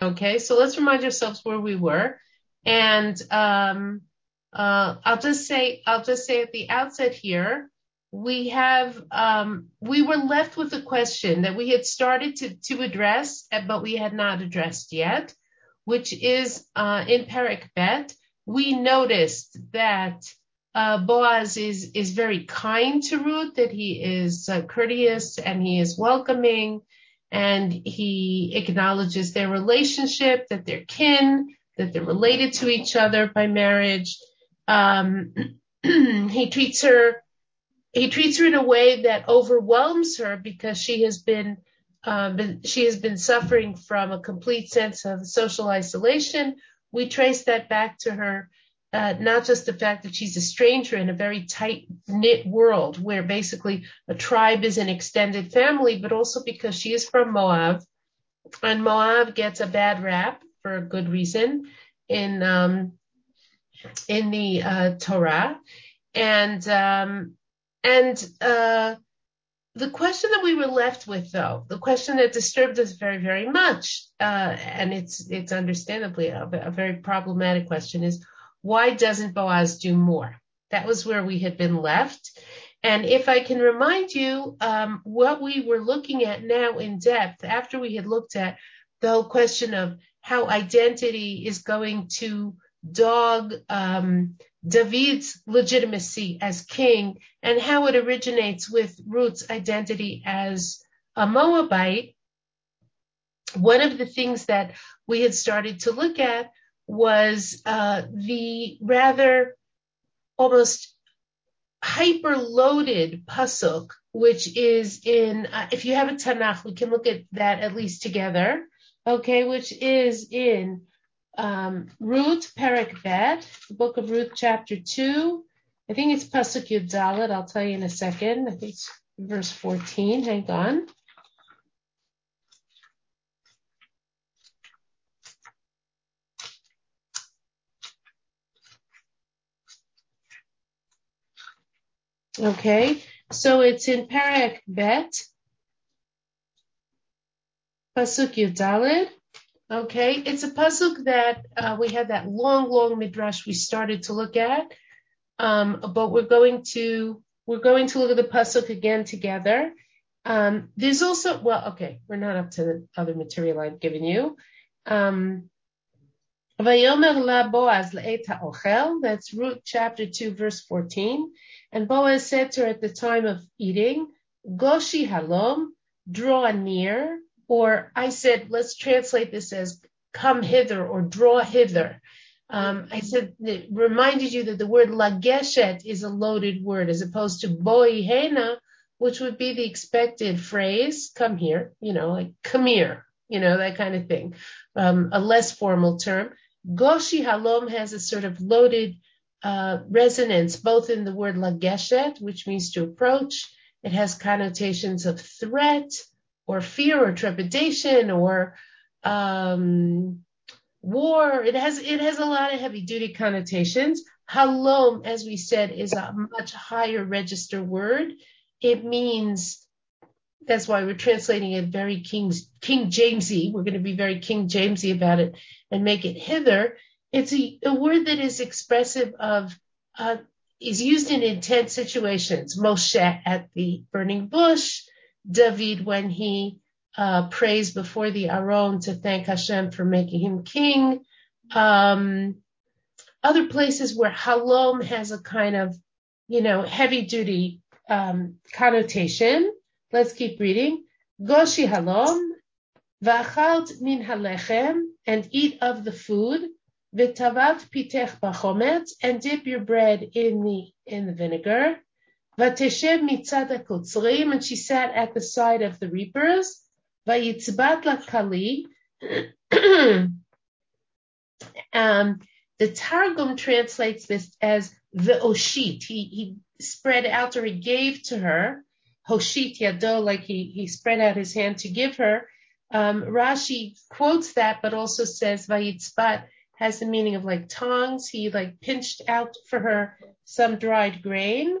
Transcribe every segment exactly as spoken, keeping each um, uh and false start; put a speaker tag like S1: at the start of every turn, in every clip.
S1: Okay, so let's remind ourselves where we were. And um, uh, I'll just say, I'll just say at the outset here, we have, um, we were left with a question that we had started to, to address, but we had not addressed yet, which is uh, in Perek Bet. We noticed that uh, Boaz is is very kind to Ruth, that he is uh, courteous and he is welcoming, and he acknowledges their relationship, that they're kin, that they're related to each other by marriage. Um, he treats her he treats her in a way that overwhelms her because she has been, um, been she has been suffering from a complete sense of social isolation. We trace that back to her, uh, not just the fact that she's a stranger in a very tight knit world where basically a tribe is an extended family, but also because she is from Moab, and Moab gets a bad rap for a good reason in um, in the uh, Torah, and um, and uh, the question that we were left with, though, the question that disturbed us very, very much, uh, and it's it's understandably a, a very problematic question, is why doesn't Boaz do more? That was where we had been left. And if I can remind you, um, what we were looking at now in depth, after we had looked at the whole question of how identity is going to dog um, David's legitimacy as king, and how it originates with Ruth's identity as a Moabite, one of the things that we had started to look at was uh, the rather almost hyper-loaded pasuk, which is in, uh, if you have a Tanakh, we can look at that at least together, okay, which is in Um, Ruth, Perek Bet, the book of Ruth, chapter two. I think it's Pasuk Yud Dalet. I'll tell you in a second. I think it's verse fourteen. Hang on. Okay, so it's in Perek Bet, Pasuk Yud Dalet. Okay, it's a pasuk that uh, we had that long, long midrash we started to look at, um, but we're going to we're going to look at the pasuk again together. Um, there's also, well, okay, we're not up to the other material I've given you. Um, Vayomer la Boaz le'et ha'ochel, that's Ruth chapter two, verse fourteen. And Boaz said to her at the time of eating, Goshi halom, draw near. Or I said, let's translate this as come hither or draw hither. Um, I said, it reminded you that the word lageshet is a loaded word as opposed to boi hena, which would be the expected phrase, come here, you know, like come here, you know, that kind of thing, um, a less formal term. Goshi halom has a sort of loaded uh, resonance, both in the word lageshet, which means to approach. It has connotations of threat or fear or trepidation or um, war. It has it has a lot of heavy duty connotations. Halom, as we said, is a much higher register word. It means, that's why we're translating it very King, King Jamesy. We're going to be very King Jamesy about it and make it hither. It's a, a word that is expressive of, uh, is used in intense situations. Moshe at the burning bush, David when he uh, prays before the Aron to thank Hashem for making him king. Um, other places where halom has a kind of, you know, heavy duty um, connotation. Let's keep reading. Goshi halom, v'achalt min halechem, and eat of the food, v'tavat pitech bachometz, and dip your bread in the in the vinegar, v'teshev mitzad hakotzrim, and she sat at the side of the reapers, v'yitzbat lakali. um, the Targum translates this as v'oshit. He he spread out, or he gave to her. Hoshit yado, like he, he spread out his hand to give her. Um, Rashi quotes that, but also says vayitzbat has the meaning of like tongs. He like pinched out for her some dried grain.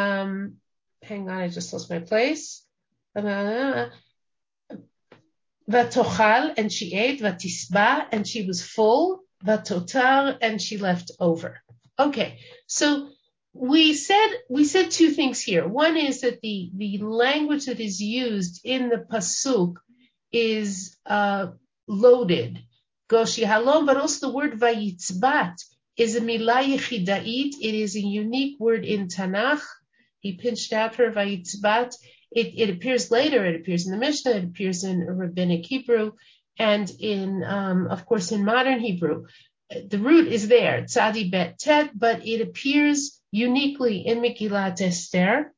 S1: Um, hang on, I just lost my place. Uh, vatochal, and she ate, vatisba, and she was full, vatotar, and she left over. Okay, so we said we said two things here. One is that the the language that is used in the pasuk is uh, loaded, goshi halom, but also the word vayitzbat is a milah yechidait. It is a unique word in Tanakh. He pinched out her vayitzbat. It, it appears later. It appears in the Mishnah. It appears in Rabbinic Hebrew, and in, um, of course, in modern Hebrew. The root is there, tzadi bet tet, but it appears uniquely in Megillat Esther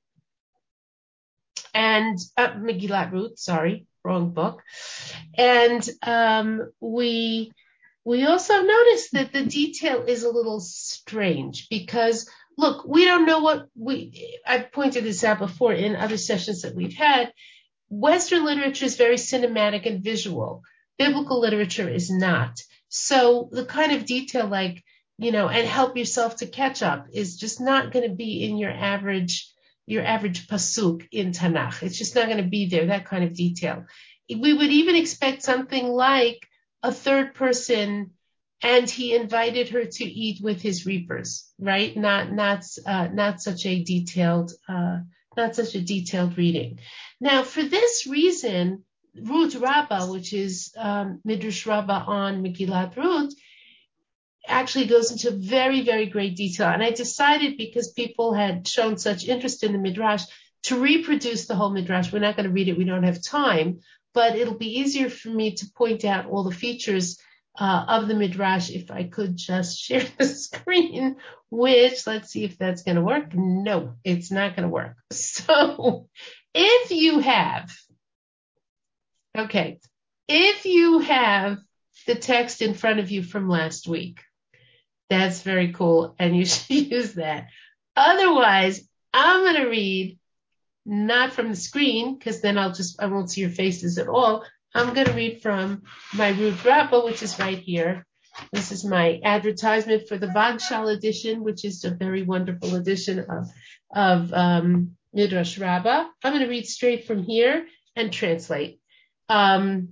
S1: and uh, Megillat Ruth. Sorry, wrong book. And um, we we also noticed that the detail is a little strange because, look, we don't know what we. I've pointed this out before in other sessions that we've had. Western literature is very cinematic and visual. Biblical literature is not. So the kind of detail like, you know, and help yourself to catch up is just not going to be in your average, your average pasuk in Tanakh. It's just not going to be there, that kind of detail. We would even expect something like a third person and he invited her to eat with his reapers, right? Not, not, uh, not such a detailed, uh, not such a detailed reading. Now, for this reason, Ruth Rabbah, which is um, Midrash Rabbah on Megillat Ruth, actually goes into very, very great detail. And I decided, because people had shown such interest in the Midrash, to reproduce the whole Midrash. We're not going to read it. We don't have time. But it'll be easier for me to point out all the features uh, of the Midrash if I could just share the screen, which, let's see if that's going to work. No, it's not going to work. So if you have Okay, if you have the text in front of you from last week, that's very cool, and you should use that. Otherwise, I'm going to read not from the screen, because then I'll just, I won't see your faces at all. I'm going to read from my Ruth Rabbah, which is right here. This is my advertisement for the Vagshal edition, which is a very wonderful edition of, of um, Midrash Rabbah. I'm going to read straight from here and translate. Um,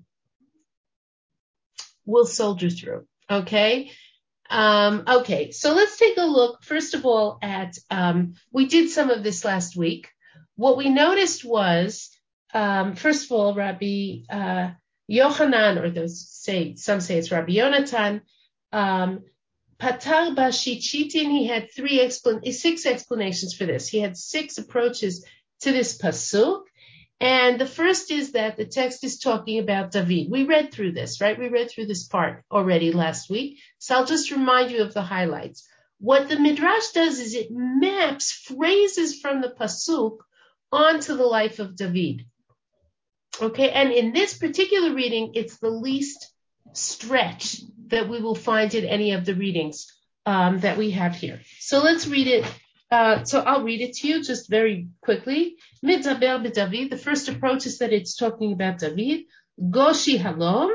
S1: we'll soldier through. Okay. Um, okay. So let's take a look, first of all, at, um, we did some of this last week. What we noticed was, um, first of all, Rabbi, uh, Yochanan, or those say, some say it's Rabbi Yonatan, um, Patar Bashichitin, he had three explan- six explanations for this. He had six approaches to this pasuk. And the first is that the text is talking about David. We read through this, right? We read through this part already last week. So I'll just remind you of the highlights. What the Midrash does is it maps phrases from the pasuk onto the life of David. Okay, and in this particular reading, it's the least stretch that we will find in any of the readings um, that we have here. So let's read it. Uh, so I'll read it to you just very quickly. Midzaber b'David. The first approach is that it's talking about David. Goshi halom.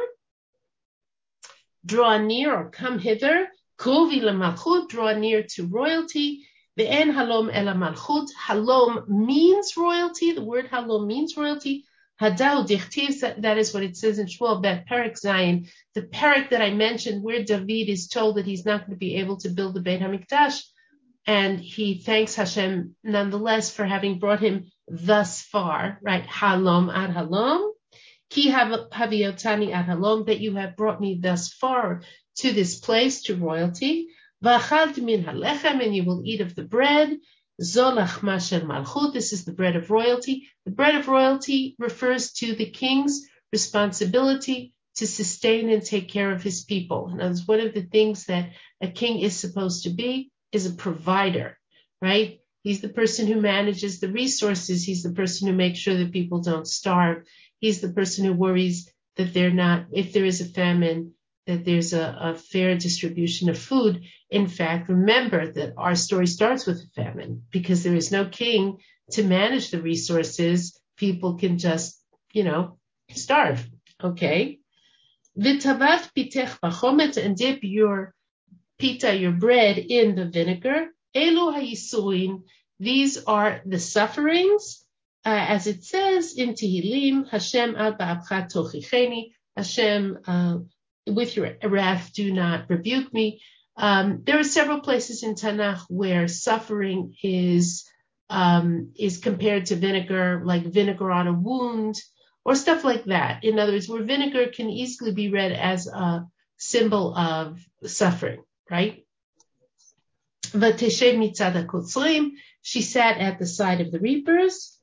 S1: Draw near or come hither. Kuvi lemalchut. Draw near to royalty. Ve'en halom ela malchut. Halom means royalty. The word halom means royalty. Hadau dichtiv. That is what it says in Shmuel Bet Perek Zayin. The Perek that I mentioned, where David is told that he's not going to be able to build the Beit HaMikdash. And he thanks Hashem nonetheless for having brought him thus far, right? Halom ad halom. Ki haviotani ad halom, that you have brought me thus far to this place, to royalty. V'achalt min halechem, and you will eat of the bread. Zolach mashel malchut, this is the bread of royalty. The bread of royalty refers to the king's responsibility to sustain and take care of his people. And that's one of the things that a king is supposed to be, is a provider, right? He's the person who manages the resources. He's the person who makes sure that people don't starve. He's the person who worries that they're not, if there is a famine, that there's a, a fair distribution of food. In fact, remember that our story starts with a famine, because there is no king to manage the resources. People can just, you know, starve. Okay. V'tavat pitech b'chometz, and dip your pita, your bread, in the vinegar. Elu hayisurin, these are the sufferings, uh, as it says in Tehillim, Hashem al ba'apcha tochicheni, Hashem, uh, with your wrath, do not rebuke me. Um, there are several places in Tanakh where suffering is um, is compared to vinegar, like vinegar on a wound or stuff like that. In other words, where vinegar can easily be read as a symbol of suffering, right? Vateshev mitzad hakotzrim, she sat at the side of the reapers.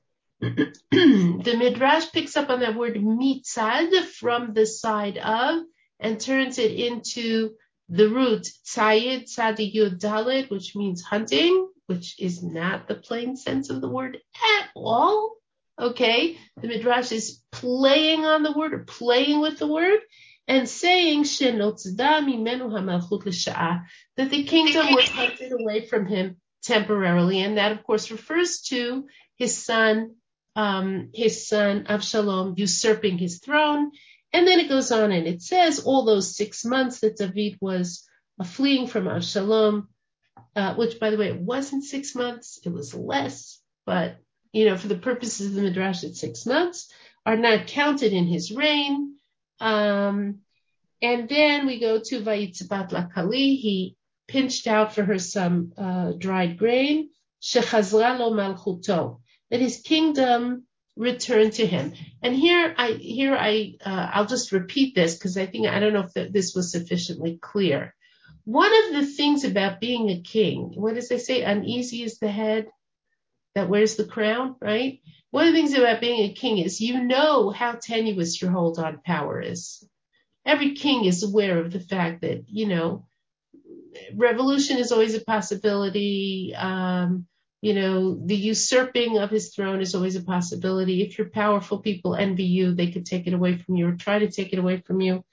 S1: The Midrash picks up on that word mitzad, from the side of, and turns it into the root tzayid, tzadi yud dalid, which means hunting, which is not the plain sense of the word at all. Okay, the Midrash is playing on the word, or playing with the word, and saying shenotzda mimenu hamalchut l'sha'ah, that the kingdom was hunted away from him temporarily, and that of course refers to his son, um, his son Avshalom usurping his throne. And then it goes on and it says all those six months that David was uh, fleeing from Avshalom, uh, which by the way, it wasn't six months, it was less, but you know, for the purposes of the Midrash, it's six months, are not counted in his reign. Um, and then we go to Vayitzbat Lakali, he pinched out for her some uh, dried grain, Shechazra lo malchuto, that his kingdom returned to him. And here I, here I, uh, I'll just repeat this because I think, I don't know if the, this was sufficiently clear. One of the things about being a king, what does they say? Uneasy is the head that wears the crown, right? One of the things about being a king is you know how tenuous your hold on power is. Every king is aware of the fact that, you know, revolution is always a possibility. Um, you know, the usurping of his throne is always a possibility. If you're powerful, people envy you. They could take it away from you or try to take it away from you.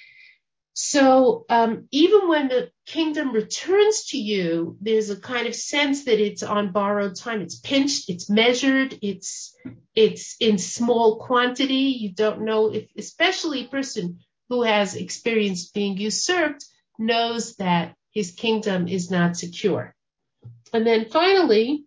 S1: So um, even when the kingdom returns to you, there's a kind of sense that it's on borrowed time. It's pinched, it's measured, it's it's in small quantity. You don't know if, especially a person who has experienced being usurped, knows that his kingdom is not secure. And then finally,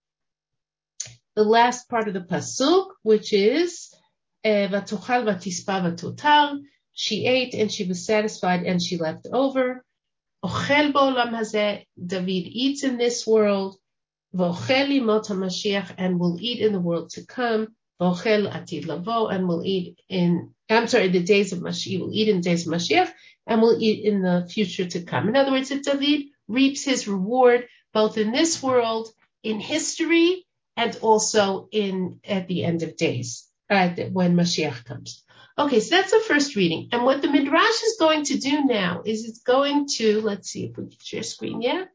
S1: the last part of the pasuk, which is vatochal vatispa vatotar. She ate and she was satisfied and she left over. Ochel ba'olam hazeh, David eats in this world. V'ochel limot hamashiach, and will eat in the world to come. V'ochel atid lavo, and will eat in, I'm sorry, the days of Mashiach, will eat in the days of Mashiach, and will eat in the future to come. In other words, that David reaps his reward both in this world, in history, and also in at the end of days, uh, when Mashiach comes. Okay, so that's the first reading. And what the Midrash is going to do now is it's going to, let's see if we can share screen yet.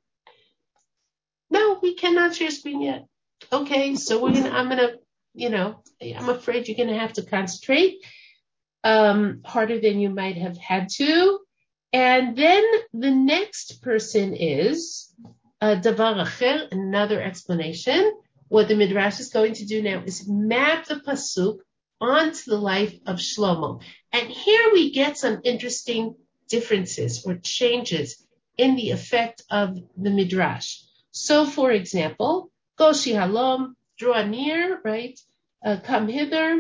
S1: No, we cannot share screen yet. Okay, so we're gonna, I'm gonna, you know, I'm afraid you're gonna have to concentrate um, harder than you might have had to. And then the next person is uh, Davar Acher, another explanation. What the Midrash is going to do now is map the pasuk onto the life of Shlomo. And here we get some interesting differences or changes in the effect of the Midrash. So, for example, Goshi Halom, draw near, right? Uh, come hither.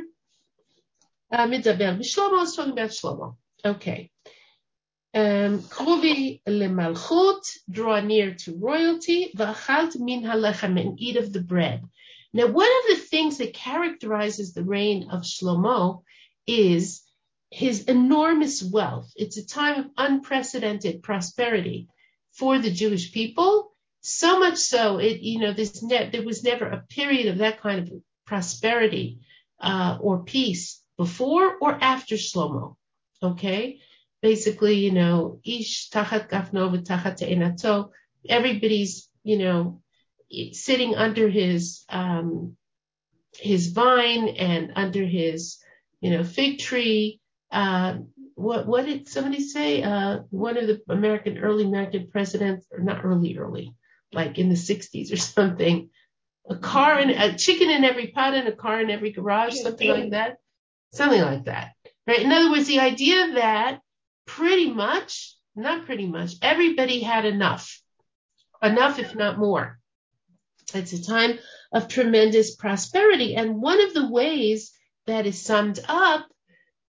S1: Midaber Shlomo is talking about Shlomo. Okay. Um, Kruvi lemalchut, draw near to royalty. V'achalt min halechem, and eat of the bread. Now, one of the things that characterizes the reign of Shlomo is his enormous wealth. It's a time of unprecedented prosperity for the Jewish people. So much so, it you know, this ne- there was never a period of that kind of prosperity uh, or peace before or after Shlomo. Okay, basically, you know, ish tachat gafno v'tachat te'enato. Everybody's, you know, sitting under his um, his vine and under his, you know, fig tree. Uh, what what did somebody say? Uh, one of the American early American presidents, or not early early, like in the sixties or something. A car and a chicken in every pot and a car in every garage, something like that. Something like that, right? In other words, the idea that pretty much, not pretty much, everybody had enough, enough if not more. It's a time of tremendous prosperity. And one of the ways that is summed up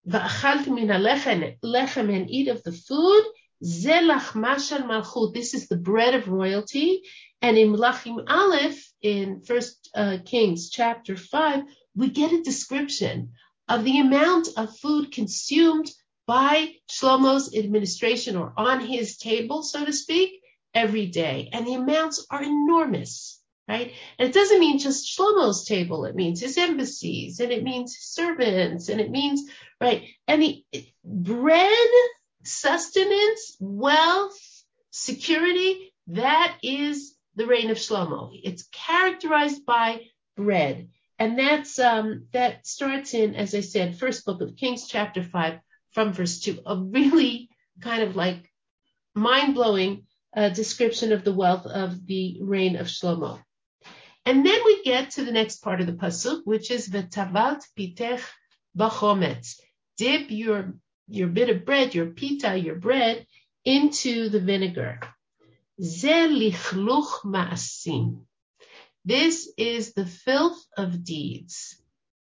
S1: Va'achaltem min halechem, and eat of the food. Ze lachma shel malchut. This is the bread of royalty. And in Melachim Aleph, in First uh, Kings chapter five, we get a description of the amount of food consumed by Shlomo's administration, or on his table, so to speak, every day. And the amounts are enormous, right? And it doesn't mean just Shlomo's table. It means his embassies, and it means his servants, and it means, right, and the bread, sustenance, wealth, security, that is the reign of Shlomo. It's characterized by bread. And that's um, that starts in, as I said, first book of Kings, chapter five, from verse two, a really kind of like mind-blowing uh, description of the wealth of the reign of Shlomo. And then we get to the next part of the pasuk, which is v'tavalt pitech b'chometz. Dip your your bit of bread, your pita, your bread, into the vinegar. Ze lichluch ma'asim. This is the filth of deeds.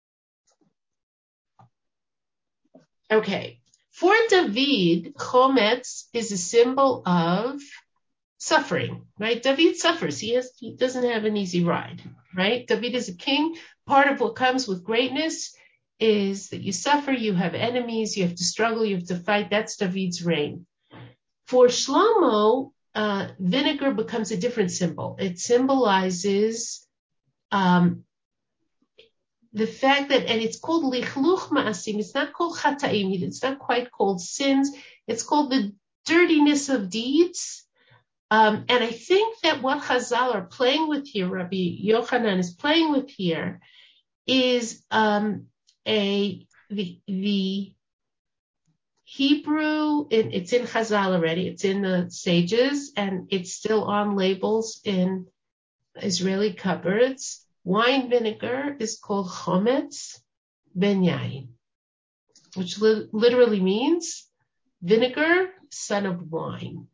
S1: Okay. For David, chometz is a symbol of suffering, right? David suffers. He has, he doesn't have an easy ride, right? David is a king. Part of what comes with greatness is that you suffer, you have enemies, you have to struggle, you have to fight. That's David's reign. For Shlomo, uh, vinegar becomes a different symbol. It symbolizes um, the fact that, and it's called lichluch ma'asim. It's not called chataim. It's not quite called sins. It's called the dirtiness of deeds. Um, and I think that what Chazal are playing with here, Rabbi Yochanan is playing with here, is um, a the the Hebrew. It, it's in Chazal already. It's in the sages, and it's still on labels in Israeli cupboards. Wine vinegar is called chometz ben yain, which li- literally means vinegar, son of wine.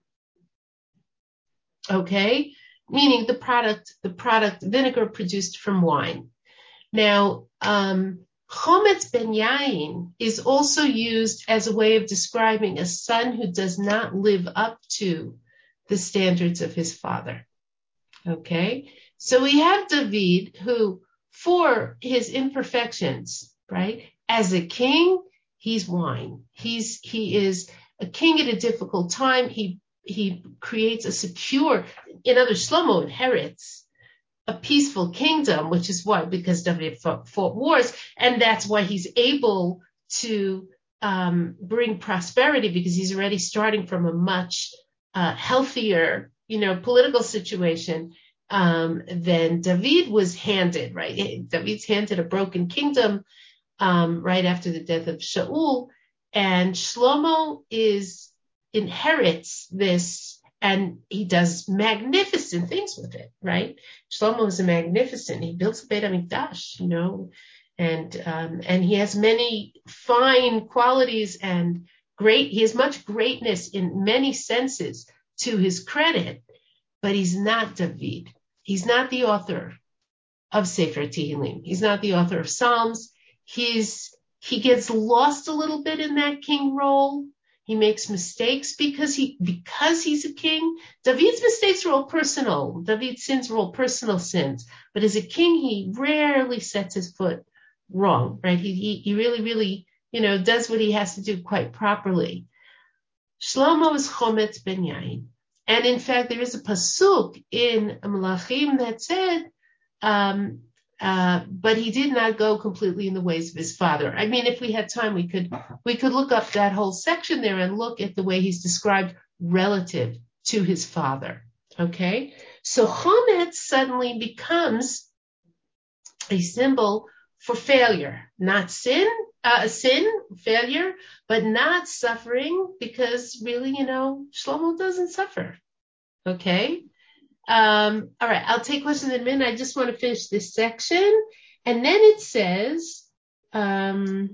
S1: Okay, meaning the product, the product vinegar produced from wine. Now, um, chometz ben yain is also used as a way of describing a son who does not live up to the standards of his father. Okay, so we have David, who, for his imperfections, right, as a king, he's wine. He's he is a king at a difficult time. He he creates a secure, in other Shlomo inherits a peaceful kingdom, which is why, because David fought, fought wars, and that's why he's able to um, bring prosperity, because he's already starting from a much uh, healthier, you know, political situation um, than David was handed, right? David's handed a broken kingdom um, right after the death of Shaul, and Shlomo is inherits this, and he does magnificent things with it, right? Shlomo is a magnificent. He builds the Beit HaMikdash, you know, and um, and he has many fine qualities and great. He has much greatness in many senses to his credit, but he's not David. He's not the author of Sefer Tehillim. He's not the author of Psalms. He's he gets lost a little bit in that king role. He makes mistakes because he because he's a king. David's mistakes are all personal. David's sins are all personal sins. But as a king, he rarely sets his foot wrong, right? He he, he really, really, you know, does what he has to do quite properly. Shlomo is chometz ben yain. And in fact, there is a pasuk in Melachim that said, um, uh, but he did not go completely in the ways of his father. I mean, if we had time, we could we could look up that whole section there and look at the way he's described relative to his father. Okay, so chometz suddenly becomes a symbol for failure, not sin, uh, sin, failure, but not suffering, because really, you know, Shlomo doesn't suffer. Okay. Um, all right, I'll take questions in a minute. I just want to finish this section. And then it says, um,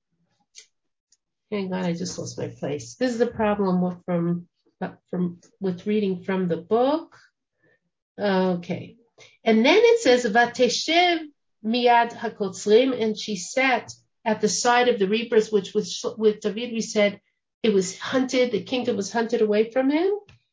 S1: hang on, I just lost my place. This is the problem with, from, from, with reading from the book. Okay. And then it says, Vateshev miyad hakotzrim, and she sat at the side of the reapers, which was with David, we said it was hunted, the kingdom was hunted away from him.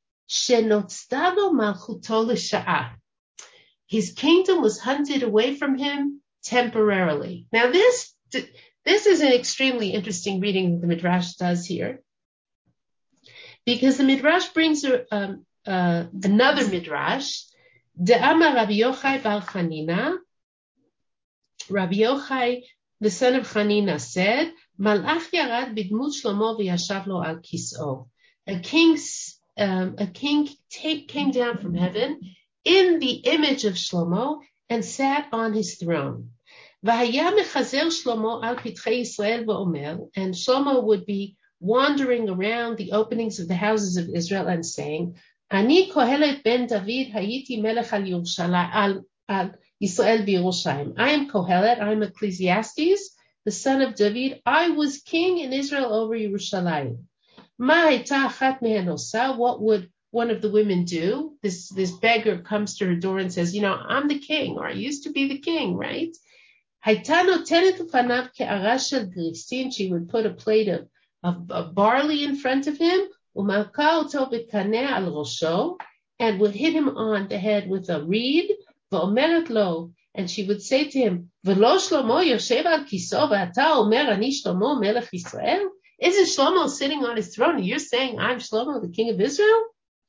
S1: His kingdom was hunted away from him temporarily. Now this, this is an extremely interesting reading that the Midrash does here, because the Midrash brings um, uh, another Midrash. De'amar Rabbi Yochai bar Chanina. Rabbi Yochai, the son of Chanina, said, Malach yarad bidmut Shlomo v'yashav lo al kis'o. A king, um, a king take, came down from heaven in the image of Shlomo and sat on his throne. V'haya mechazer Shlomo al pitchei Yisrael v'omer, and Shlomo would be wandering around the openings of the houses of Israel and saying, Ani Kohelet ben David hayiti melech al Yerushalayim al Yisrael v'Yerushalayim. I am Kohelet, I am Ecclesiastes, the son of David. I was king in Israel over Yerushalayim. Ma hayta achat mehen osa, what would one of the women do? This, this beggar comes to her door and says, you know, I'm the king, or I used to be the king, right? Hayta notenet ufanav ke'ara shel grisin, she would put a plate of, of, of barley in front of him, umalka oto b'kaneh al rosho, and would hit him on the head with a reed, v'omeret lo, and she would say to him, V'lo Shlomo yoshev al kiso v'ata omer ani Shlomo melech Yisrael? Isn't Shlomo sitting on his throne and you're saying I'm Shlomo, the king of Israel?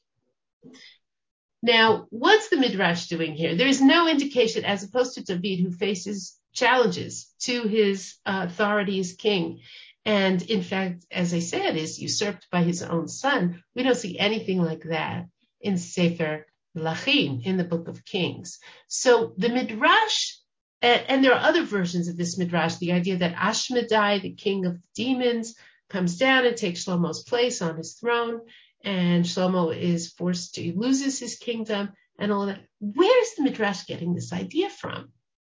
S1: Now, what's the Midrash doing here? There is no indication, as opposed to David, who faces challenges to his uh, authority as king, and in fact, as I said, is usurped by his own son. We don't see anything like that in Sefer Melachim, in the Book of Kings. So the Midrash, and, and there are other versions of this Midrash, the idea that Ashmedai, the king of demons, comes down and takes Shlomo's place on his throne, and Shlomo is forced to, loses his kingdom and all that. Where is the Midrash getting this idea from?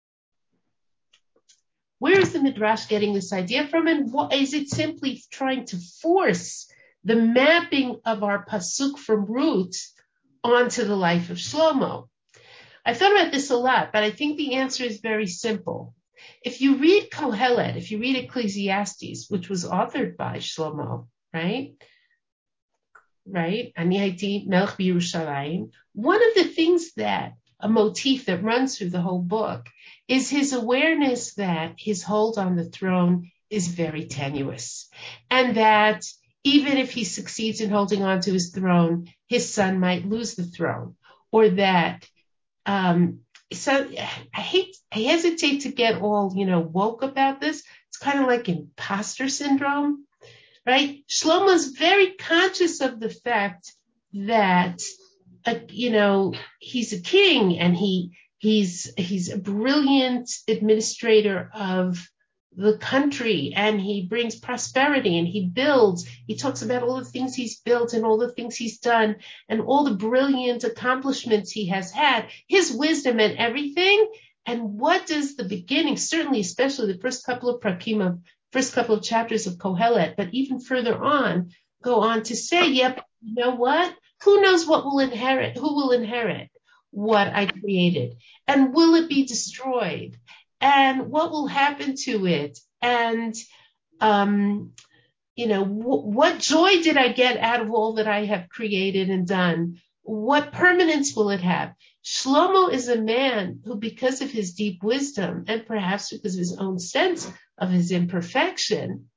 S1: Where is the Midrash getting this idea from? And what, is it simply trying to force the mapping of our pasuk from Ruth onto the life of Shlomo? I thought about this a lot, but I think the answer is very simple. If you read Kohelet, if you read Ecclesiastes, which was authored by Shlomo, right? Right? Ani hayiti melech b'Yerushalayim. One of the things that, a motif that runs through the whole book, is his awareness that his hold on the throne is very tenuous, and that even if he succeeds in holding on to his throne, his son might lose the throne, or that, um, so I hate, I hesitate to get all, you know, woke about this. It's kind of like imposter syndrome, right? Shlomo's very conscious of the fact that, uh, you know, he's a king, and he, he's, he's a brilliant administrator of the country, and he brings prosperity, and he builds, he talks about all the things he's built and all the things he's done and all the brilliant accomplishments he has had, his wisdom and everything. And what does the beginning, certainly, especially the first couple of prakim of, first couple of chapters of Kohelet, but even further on, go on to say, yep, you know what? Who knows what will inherit, who will inherit what I created? And will it be destroyed? And what will happen to it? And, um, you know, w- what joy did I get out of all that I have created and done? What permanence will it have? Shlomo is a man who, because of his deep wisdom, and perhaps because of his own sense of his imperfection,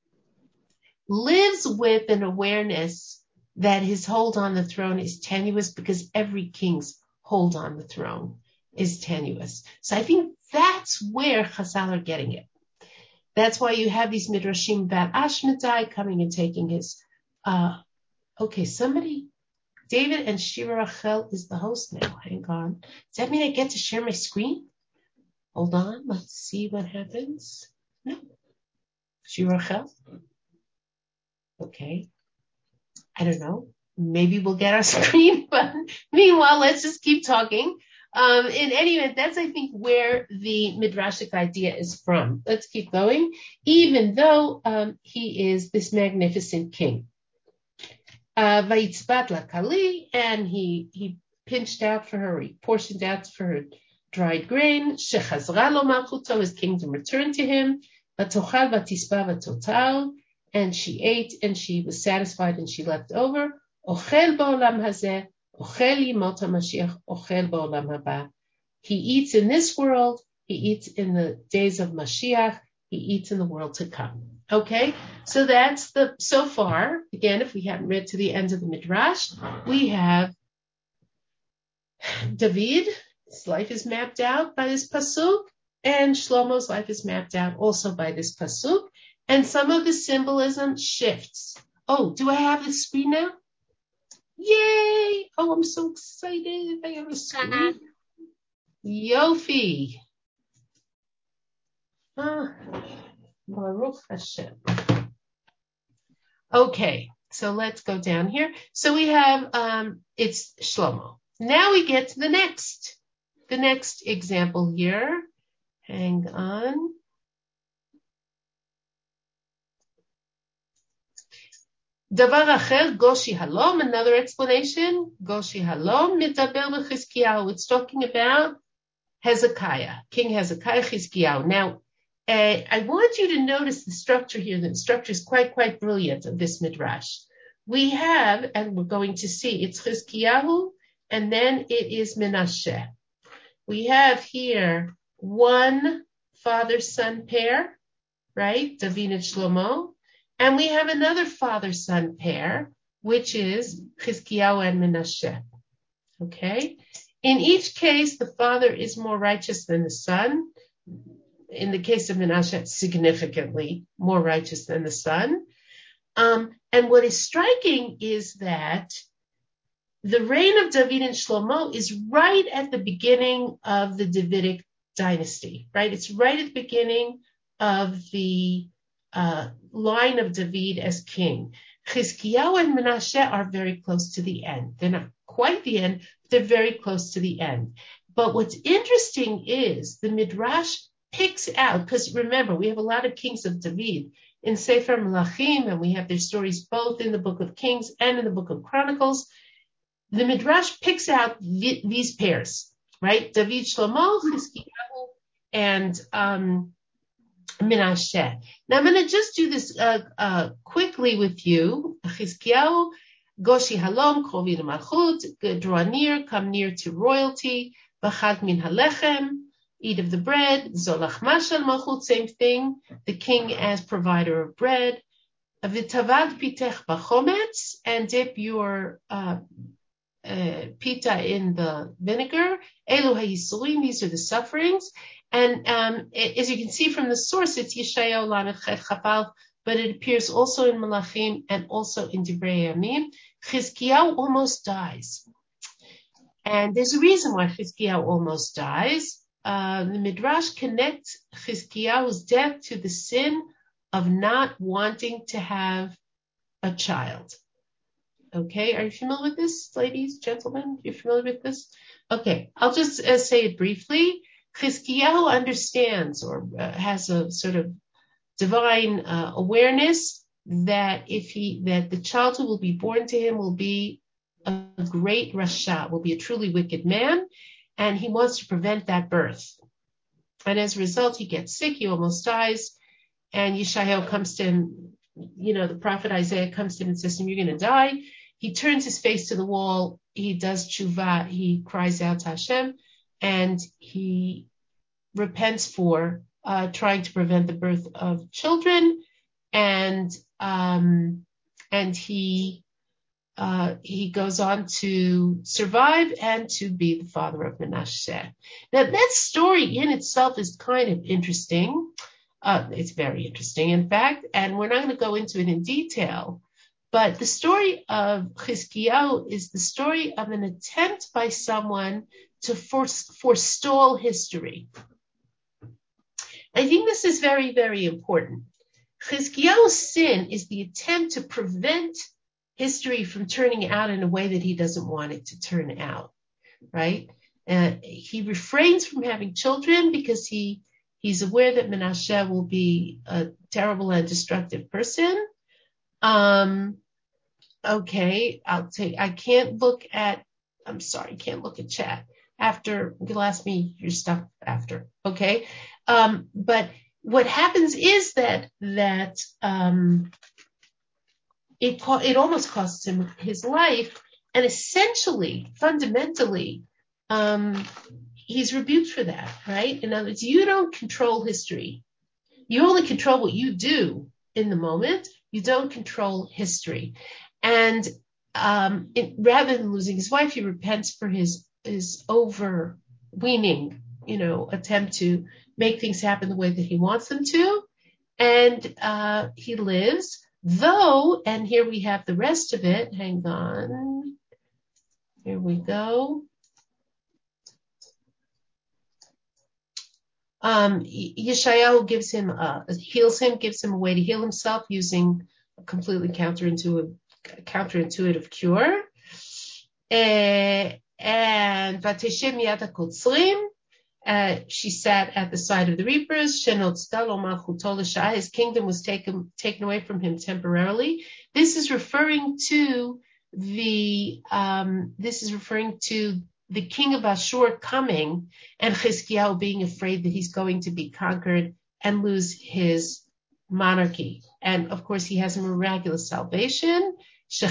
S1: lives with an awareness that his hold on the throne is tenuous, because every king's hold on the throne is tenuous. So I think that's where Chazal are getting it. That's why you have these midrashim about Ashmedai coming and taking his, uh, okay, somebody, David and Shira Rachel is the host now. Hang on. Does that mean I get to share my screen? Hold on. Let's see what happens. No. Shira Rachel? Okay. I don't know. Maybe we'll get our screen, but meanwhile, let's just keep talking. Um, in any event, that's, I think, where the midrashic idea is from. Let's keep going. Even though um, he is this magnificent king. Vayitzbat lakali, and he he pinched out for her, he portioned out for her dried grain. Shechazra lo malchuto, his kingdom returned to him. Vatochal vatispa vatotal, and she ate and she was satisfied and she left over. Ochel ba'olam hazeh, ochel yimot HaMashiach, ochel ba'olam haba. He eats in this world, he eats in the days of Mashiach, he eats in the world to come. Okay, so that's the, so far, again, if we haven't read to the end of the Midrash, we have David, his life is mapped out by this pasuk, and Shlomo's life is mapped out also by this pasuk, and some of the symbolism shifts. Oh, do I have the screen now? Yay! Oh, I'm so excited. I have a screen. Yofi. Ah, Baruch Hashem. Okay, so let's go down here. So we have, um, it's Shlomo. Now we get to the next, the next example here. Hang on. Davar acher, Goshi Halom, another explanation. Goshi Halom, mitaber b'Chizkiyahu. It's talking about Hezekiah, King Hezekiah, Chizkiyahu. Now, uh, I want you to notice the structure here. The structure is quite, quite brilliant of this midrash. We have, and we're going to see, it's Chizkiyahu, and then it is Menashe. We have here one father-son pair, right? David and Shlomo. And we have another father-son pair, which is Chizkiyahu and Menashe. Okay? In each case, the father is more righteous than the son. In the case of Menashe, significantly more righteous than the son. Um, and what is striking is that the reign of David and Shlomo is right at the beginning of the Davidic dynasty, right? It's right at the beginning of the uh, line of David as king. Chizkiyahu and Menashe are very close to the end. They're not quite the end, but they're very close to the end. But what's interesting is the Midrash picks out, because remember, we have a lot of kings of David in Sefer Melachim, and we have their stories both in the book of Kings and in the book of Chronicles. The Midrash picks out th- these pairs, right? David, Shlomo, Chizkiyahu, and um, Menashe. Now I'm going to just do this uh, uh, quickly with you. Chizkiyahu, Goshi Halom, Krovi Malchut, draw near, come near to royalty, B'chad min halechem, eat of the bread, Zolach Mashal Malchut, same thing, the king as provider of bread, V'tavad pitech b'chometz, and dip your uh, uh, pita in the vinegar. Elu ha'yisurim, these are the sufferings. And um, it, as you can see from the source, it's Yeshayahu Lamed Chet Chafal, but it appears also in Malachim and also in Divrei Yamim. Chizkiyahu almost dies. And there's a reason why Chizkiyahu almost dies. Uh, the Midrash connects Chizkiyahu's death to the sin of not wanting to have a child. Okay, are you familiar with this, ladies, gentlemen? You're familiar with this? Okay, I'll just uh, say it briefly. Chizkiyahu understands or uh, has a sort of divine uh, awareness that if he that the child who will be born to him will be a great rasha, will be a truly wicked man, and he wants to prevent that birth. And as a result, he gets sick, he almost dies, and Yeshayahu comes to him, you know, the prophet Isaiah comes to him and says to him, you're going to die. He turns his face to the wall, he does tshuva, he cries out to Hashem, and he repents for uh, trying to prevent the birth of children, and um, and he uh, he goes on to survive and to be the father of Menashe. Now that story in itself is kind of interesting. Uh, it's very interesting, in fact, and we're not going to go into it in detail. But the story of Chizkiyahu is the story of an attempt by someone to force, forestall history. I think this is very, very important. Chizkiyahu's sin is the attempt to prevent history from turning out in a way that he doesn't want it to turn out, right? Uh, he refrains from having children because he he's aware that Menashe will be a terrible and destructive person. Um, okay, I'll take, I can't look at, I'm sorry, can't look at chat after, you'll ask me your stuff after, okay? Um, but what happens is that that um, it co- it almost costs him his life, and essentially, fundamentally, um, he's rebuked for that, right? In other words, you don't control history. You only control what you do in the moment. You don't control history. And um, it, rather than losing his wife, he repents for his his overweening, you know, attempt to make things happen the way that he wants them to. And uh, he lives, though, and here we have the rest of it. Hang on. Here we go. Um, Yeshayahu gives him, uh, heals him, gives him a way to heal himself using a completely counterintuitive, counterintuitive cure. Uh, and Vateshem Yada Kotzrim, uh, she sat at the side of the reapers. His kingdom was taken taken away from him temporarily. This is referring to the um, this is referring to the king of Ashur coming and Chizkiyahu being afraid that he's going to be conquered and lose his monarchy. And of course, he has a miraculous salvation. He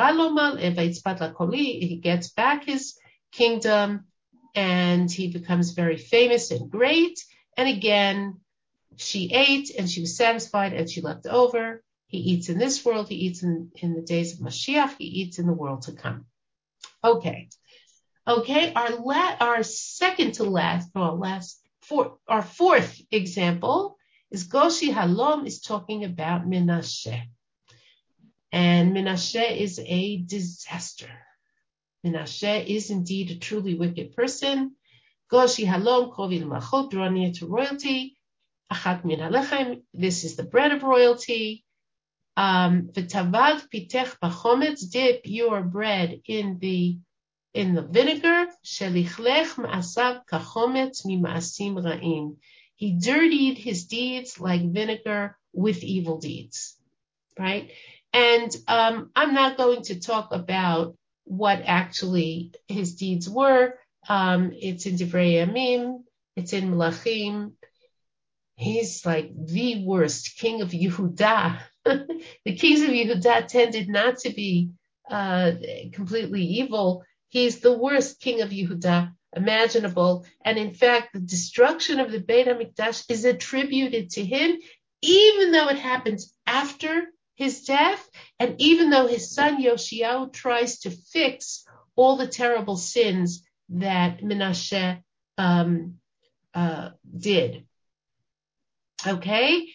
S1: gets back his kingdom and he becomes very famous and great. And again, she ate and she was satisfied and she left over. He eats in this world. He eats in, in the days of Mashiach. He eats in the world to come. Okay. Okay, our la- our second to last, or last, four, our fourth example is Goshi Halom is talking about Menashe. And Menashe is a disaster. Menashe is indeed a truly wicked person. Goshi Halom Kovil Machot, draw near to royalty. Achat min halechem, this is the bread of royalty. Um, V'tavad pitech bachometz, dip your bread in the in the vinegar, shelichlech ma'asav kachometz mima'asim ra'im. He dirtied his deeds like vinegar with evil deeds, right? And um, I'm not going to talk about what actually his deeds were. Um, it's in Divrei Yamim, it's in Melachim. He's like the worst king of Yehudah. The kings of Yehudah tended not to be uh, completely evil. He's the worst king of Yehudah imaginable. And in fact, the destruction of the Beit HaMikdash is attributed to him, even though it happens after his death, and even though his son Yoshiyahu tries to fix all the terrible sins that Menashe um, uh, did. Okay,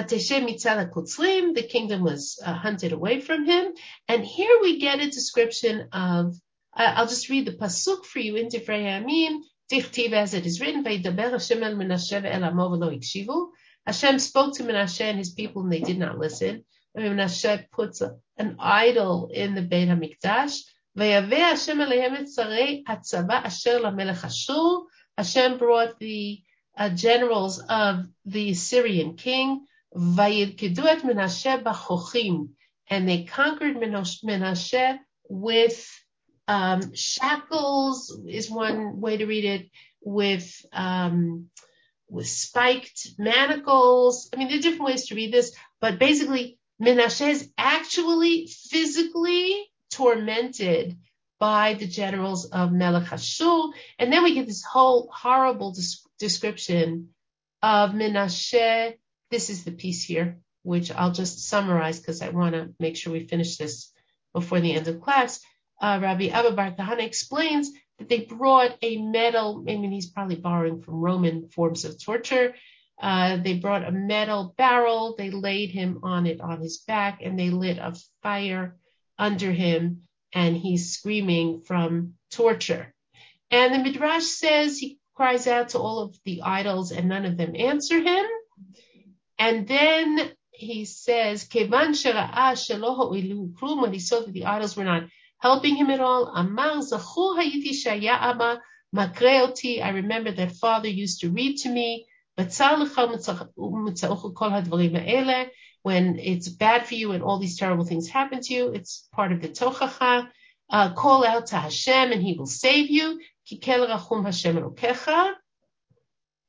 S1: the kingdom was uh, hunted away from him. And here we get a description of, uh, I'll just read the pasuk for you in Divrei Yamim, Tichtiv, as it is written, Vaydaber Hashem el Menashe ve'el amo v'lo hikshivu. Hashem spoke to Menashe and his people and they did not listen. And Menashe puts a, an idol in the Beit HaMikdash. Vayaveh Hashem alehem et tzarei hatzava asher lamelech Ashur. Hashem brought the Uh, generals of the Syrian king, Vayidkedu et Menashe b'chochim, and they conquered Menashe with um, shackles, is one way to read it, with um, with spiked manacles. I mean, there are different ways to read this, but basically, Menashe is actually physically tormented by the generals of Melech Ashur, and then we get this whole horrible description description of Menashe. This is the piece here, which I'll just summarize because I want to make sure we finish this before the end of class. Uh, Rabbi Abba Bar Kahana explains that they brought a metal, I mean, he's probably borrowing from Roman forms of torture. Uh, they brought a metal barrel, they laid him on it on his back, and they lit a fire under him, and he's screaming from torture. And the Midrash says he cries out to all of the idols and none of them answer him. And then he says, Kevan shera'a shelo ho'ilu klum, when he saw that the idols were not helping him at all, Amar zachur hayiti shaya ama makre oti, I remember that father used to read to me, Batzar lecha u'mitzauchu kol hadvarim ha'ele, when it's bad for you and all these terrible things happen to you, it's part of the tochacha. Uh, call out to Hashem and he will save you. Kikel rachum Hashem elokecha.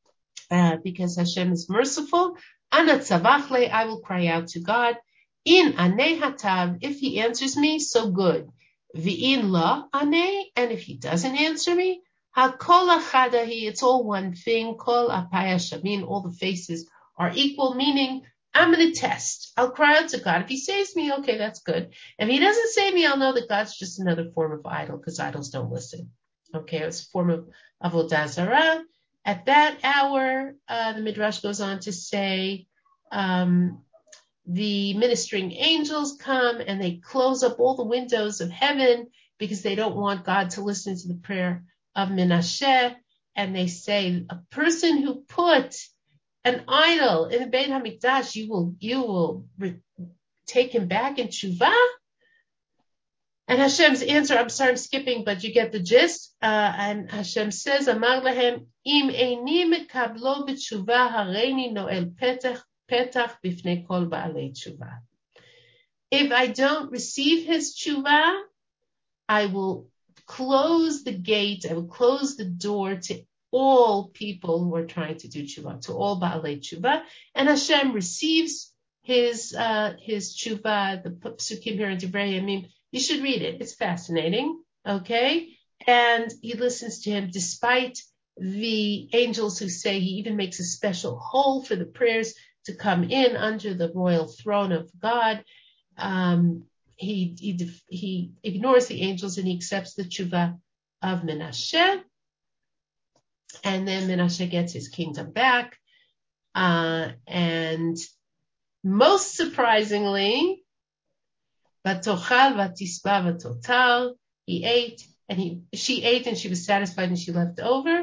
S1: uh, because Hashem is merciful. Ana tzavachle, I will cry out to God. In ane hatav, if he answers me, so good. V'in la ane, and if he doesn't answer me, hakol achadahi, it's all one thing. Kol apaya shamin, all the faces are equal, meaning I'm going to test. I'll cry out to God. If he saves me, okay, that's good. If he doesn't save me, I'll know that God's just another form of idol, because idols don't listen. Okay, it's a form of avodah zarah. At that hour, uh, the Midrash goes on to say, um, the ministering angels come and they close up all the windows of heaven because they don't want God to listen to the prayer of Menashe. And they say, a person who put an idol in the Beit HaMikdash, you will, you will re- take him back in tshuva. And Hashem's answer, I'm sorry, I'm skipping, but you get the gist. Uh, and Hashem says, Amar lahem, im eini mekablo b'tshuva hareini noel petach, petach bifnei kol ba'alei tshuva. If I don't receive his tshuva, I will close the gate, I will close the door to all people who are trying to do tshuva, to all ba'alei tshuva. And Hashem receives his, uh, his tshuva, the psukim here in Divrei Yamim. You should read it. It's fascinating. Okay. And he listens to him despite the angels who say he even makes a special hole for the prayers to come in under the royal throne of God. Um, he, he, he ignores the angels and he accepts the tshuva of Menashe. And then Menashe gets his kingdom back. Uh, and most surprisingly, Vatochal vatisba vatotal. He ate and he she ate and she was satisfied and she left over.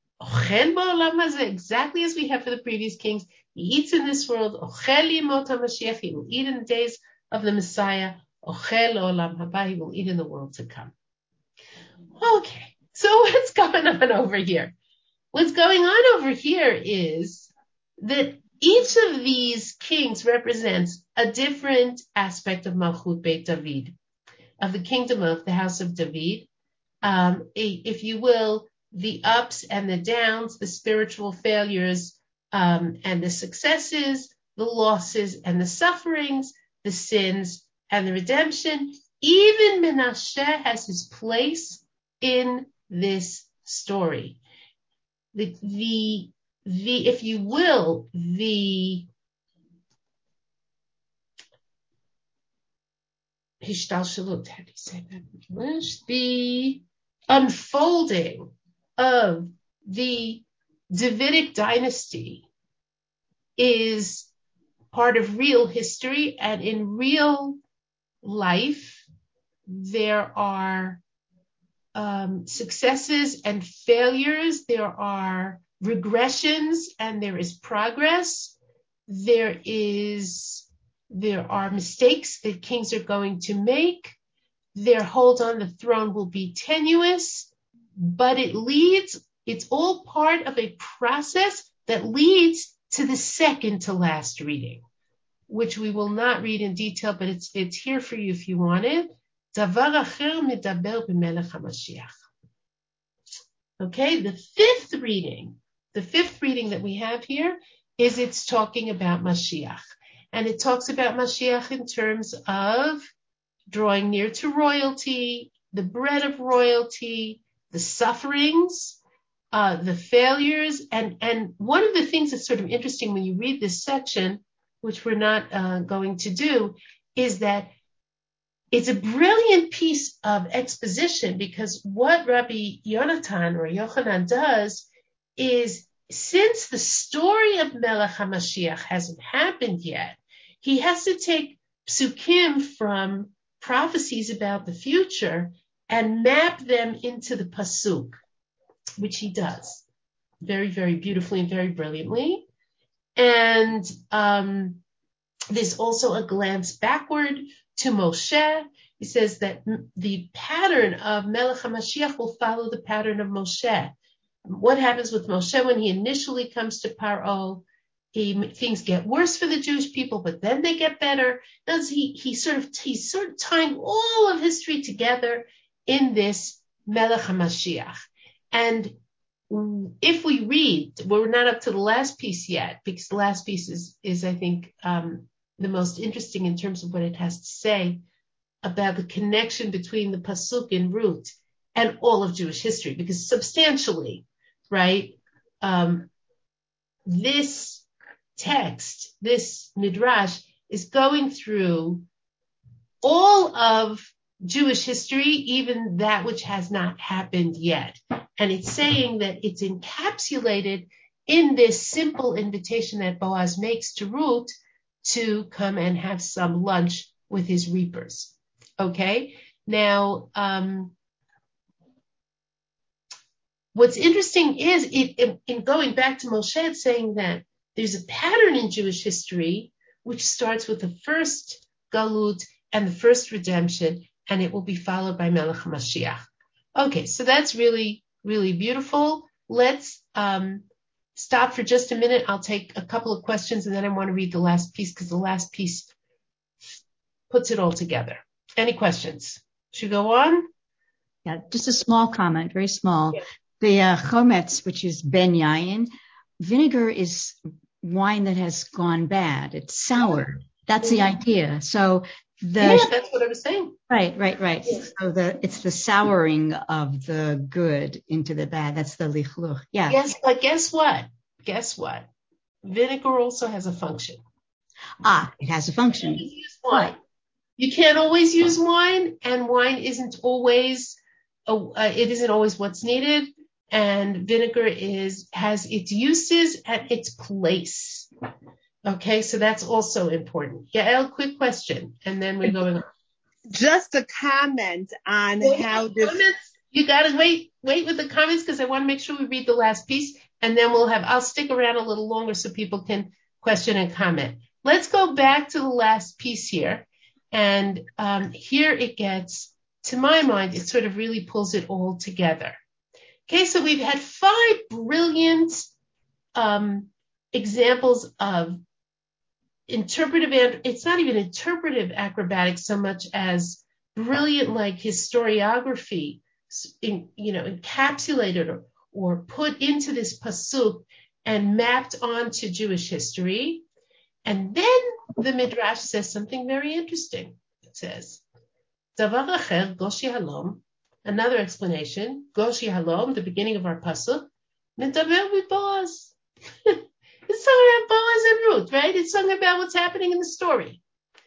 S1: Exactly as we have for the previous kings. He eats in this world. He will eat in the days of the Messiah. He will eat in the world to come. Okay, so what's going on over here? What's going on over here is that each of these kings represents a different aspect of Malchut Beit David, of the kingdom of the house of David. Um, if you will, the ups and the downs, the spiritual failures um, and the successes, the losses and the sufferings, the sins and the redemption. Even Menashe has his place in this story. The, the The, if you will, the Hishtalshalut, how do you say that in English? The unfolding of the Davidic dynasty is part of real history, and in real life, there are um, successes and failures, there are regressions, and there is progress. There is, there are mistakes that kings are going to make. Their hold on the throne will be tenuous, but it leads, it's all part of a process that leads to the second to last reading, which we will not read in detail, but it's, it's here for you if you want it. Davar acher medaber b'melech HaMashiach. Okay, the fifth reading, the fifth reading that we have here is it's talking about Mashiach. And it talks about Mashiach in terms of drawing near to royalty, the bread of royalty, the sufferings, uh, the failures. And, and one of the things that's sort of interesting when you read this section, which we're not uh, going to do, is that it's a brilliant piece of exposition, because what Rabbi Yonatan or Yochanan does is, since the story of Melech HaMashiach hasn't happened yet, he has to take psukim from prophecies about the future and map them into the pasuk, which he does very, very beautifully and very brilliantly. And um, there's also a glance backward to Moshe. He says that the pattern of Melech HaMashiach will follow the pattern of Moshe. What happens with Moshe when he initially comes to Paro? He, things get worse for the Jewish people, but then they get better. Thus, he, he sort of, he's sort of tying all of history together in this Melech HaMashiach. And if we read, well, we're not up to the last piece yet, because the last piece is, is I think, um, the most interesting in terms of what it has to say about the connection between the Pasuk in Ruth and all of Jewish history, because substantially, right, um, this text, this midrash, is going through all of Jewish history, even that which has not happened yet. And it's saying that it's encapsulated in this simple invitation that Boaz makes to Ruth to come and have some lunch with his reapers. Okay? Now, um, what's interesting is it, in going back to Moshe, it's saying that there's a pattern in Jewish history which starts with the first Galut and the first redemption, and it will be followed by Melech Mashiach. Okay, so that's really, really beautiful. Let's um, stop for just a minute. I'll take a couple of questions, and then I want to read the last piece, because the last piece puts it all together. Any questions? Should we go on?
S2: Yeah, just a small comment, very small.
S1: Yeah.
S2: The uh, chometz, which is ben yayin, vinegar is wine that has gone bad. It's sour. That's the idea. So the
S1: yeah, that's what I was saying.
S2: Right, right, right.
S1: Yeah.
S2: So the it's the souring of the good into the bad. That's the lichluch. Yeah.
S1: Yes, but guess what? Guess what? Vinegar also has a function.
S2: Ah, it has a function.
S1: You use wine. You can't always use wine, and wine isn't always uh, it isn't always what's needed. And vinegar is has its uses at its place. Okay, so that's also important. Yael, quick question, and then we're going on.
S3: Just a comment on
S1: Wait,
S3: how this.
S1: Comments? You gotta wait, wait with the comments, because I want to make sure we read the last piece, and then we'll have. I'll stick around a little longer so people can question and comment. Let's go back to the last piece here, and um, here it gets, to my mind, it sort of really pulls it all together. Okay, so we've had five brilliant um, examples of interpretive, it's not even interpretive acrobatics so much as brilliant, like historiography, in, you know, encapsulated or, or put into this pasuk and mapped onto Jewish history. And then the Midrash says something very interesting. It says, Davar acher, Goshi Halom, another explanation, Goshi Halom, the beginning of our pasuk, Medaber with Boaz. It's talking about Boaz and Ruth, right? It's talking about what's happening in the story.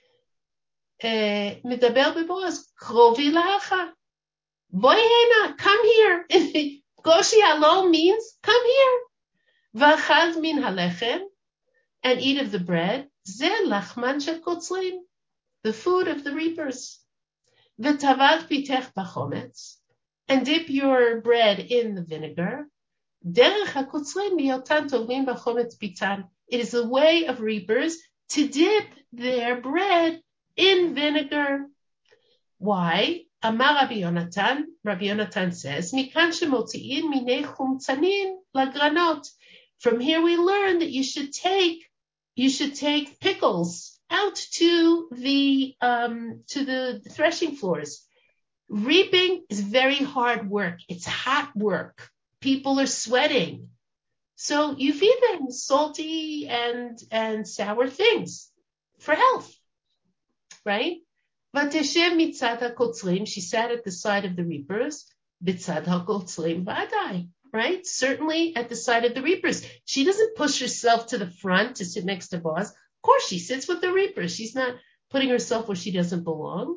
S1: Medaber with Boaz, Krovi lacha. Boy hena, come here. Goshi Halom means come here. V'achad min halechem, and eat of the bread. Ze lachman shel kotzrim, the food of the reapers. V'tavad pitech bachometz, and dip your bread in the vinegar. Derech hakotzrim biyotan tovim bachometz pitan. It is a way of reapers to dip their bread in vinegar. Why? Amar Rabbi Yonatan, Rabbi Yonatan says, Mikan shemotzi'in minei chumtzanin lagranot. From here we learn that you should take, you should take pickles out to the, um, to the threshing floors. Reaping is very hard work. It's hot work. People are sweating. So you feed them salty and, and sour things for health, right? Vateshev mitzad hakotzrim, she sat at the side of the reapers, bitzad hakotzrim vadai, right? Certainly at the side of the reapers. She doesn't push herself to the front to sit next to Boaz. Of course, she sits with the reapers. She's not putting herself where she doesn't belong.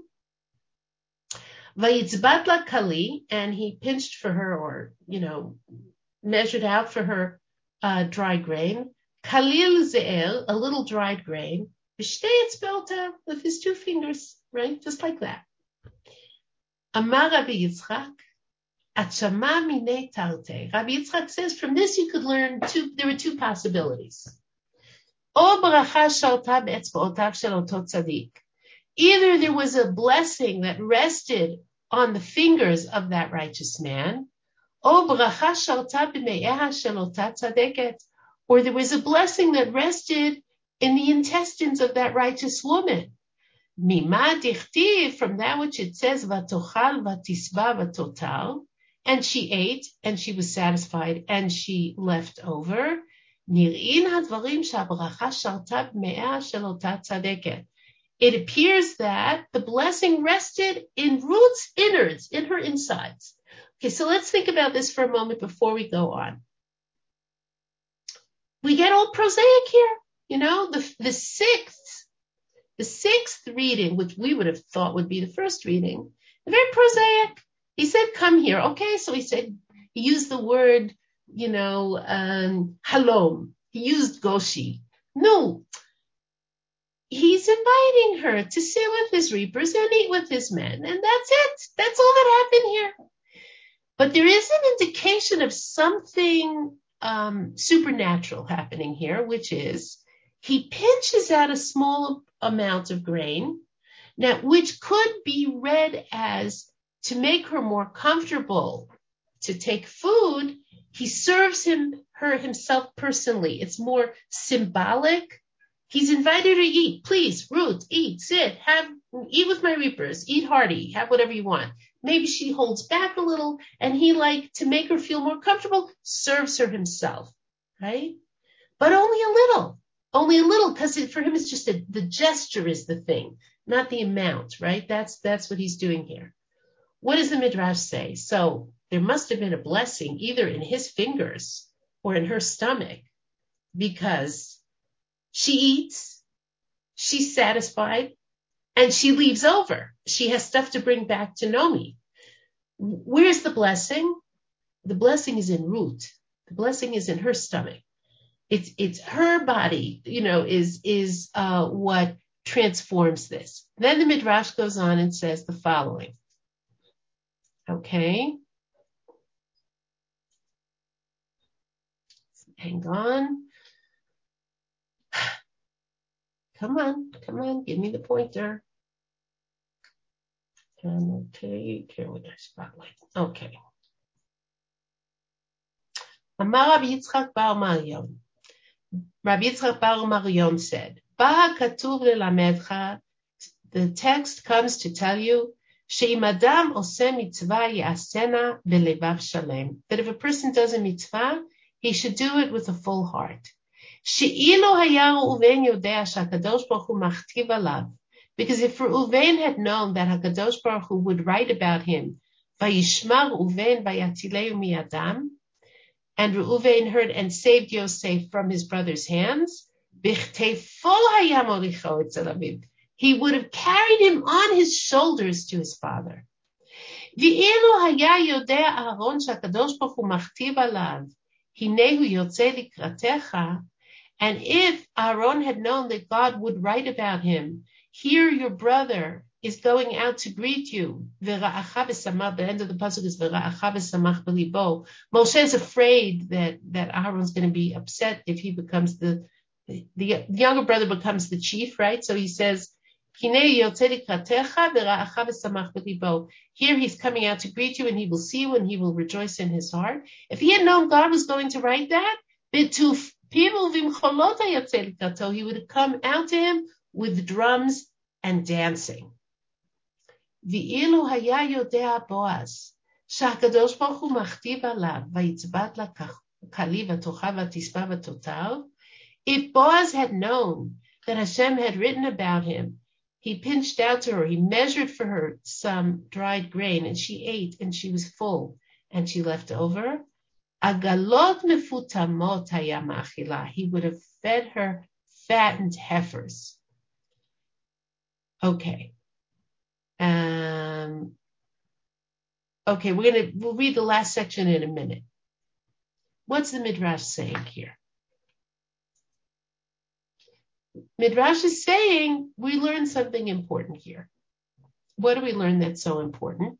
S1: Vayitzbat la kali, and he pinched for her, or, you know, measured out for her uh, dry grain. Kalil ze'el, a little dried grain. B'shtei etzbeotav, with his two fingers, right? Just like that. Amar Rabbi Yitzchak, Atshama minei tarte. Rabbi Yitzchak says, from this you could learn two, there were two possibilities. O bracha shalta be'etzbeotav shel oto tzadik. Either there was a blessing that rested on the fingers of that righteous man, O bracha shalta b'me'eha shel ota tzadeket, or there was a blessing that rested in the intestines of that righteous woman. Mima dichtiv, from that which it says, vatochal vatisba vatotal, and she ate, and she was satisfied, and she left over. It appears that the blessing rested in Ruth's innards, in her insides. Okay, so let's think about this for a moment before we go on. We get all prosaic here, you know, the, the sixth, the sixth reading, which we would have thought would be the first reading, very prosaic. He said, come here. Okay, so he said, he used the word, you know, um, halom. He used goshi. No, he's inviting her to sit with his reapers and eat with his men. And that's it. That's all that happened here. But there is an indication of something um, supernatural happening here, which is he pinches out a small amount of grain, now which could be read as to make her more comfortable to take food. He serves him her himself personally. It's more symbolic. He's invited her to eat. Please, Ruth, eat, sit, have, eat with my reapers, eat hearty, have whatever you want. Maybe she holds back a little, and he, like, to make her feel more comfortable, serves her himself, right? But only a little, only a little, because for him it's just a, the gesture is the thing, not the amount, right? That's that's what he's doing here. What does the Midrash say? So there must have been a blessing either in his fingers or in her stomach, because she eats, she's satisfied, and she leaves over. She has stuff to bring back to Naomi. Where's the blessing? The blessing is in Ruth. The blessing is in her stomach. It's it's her body, you know, is is uh, what transforms this. Then the Midrash goes on and says the following. Okay. Hang on. Come on, come on, give me the pointer. Okay, here we go, spotlight. Okay. Amar Rabbi Yitzchak bar Marion. Rabbi Yitzchak bar Marion said, Ba katuv lelamedcha, the text comes to tell you, she'im adam oseh mitzvah yasena belevav shalem, that if a person does a mitzvah, he should do it with a full heart. She'ilo haya Reuven yodea shakadosh baruch hu machtiv alav, because if Reuven had known that HaKadosh Baruch Hu would write about him, vayishma Reuven vayatileu miyadam, and Reuven heard and saved Yosef from his brother's hands, bichtefo haya moricho etzel aviv, he would have carried him on his shoulders to his father. V'ilo haya yodea Aaron shakadosh baruch hu machtiv alav, hinehu yotze likratecha, and if Aaron had known that God would write about him, here your brother is going out to greet you. The end of the pasuk is Moshe is afraid that, that Aaron's going to be upset if he becomes the, the, the younger brother becomes the chief, right? So he says, here he's coming out to greet you, and he will see you, and he will rejoice in his heart. If he had known God was going to write that, he would have come out to him with drums and dancing. V'ilu haya yodea Boaz, shakadosh baruch hu machtiv alav, vayitzbat la kali v'tocha v'tispa v'totav. If Boaz had known that Hashem had written about him, he pinched out to her, he measured for her some dried grain, and she ate, and she was full, and she left over. Agalot mefutamot haya ma'achila, he would have fed her fattened heifers. Okay. Um, okay, we're gonna we'll read the last section in a minute. What's the Midrash saying here? Midrash is saying we learn something important here. What do we learn that's so important?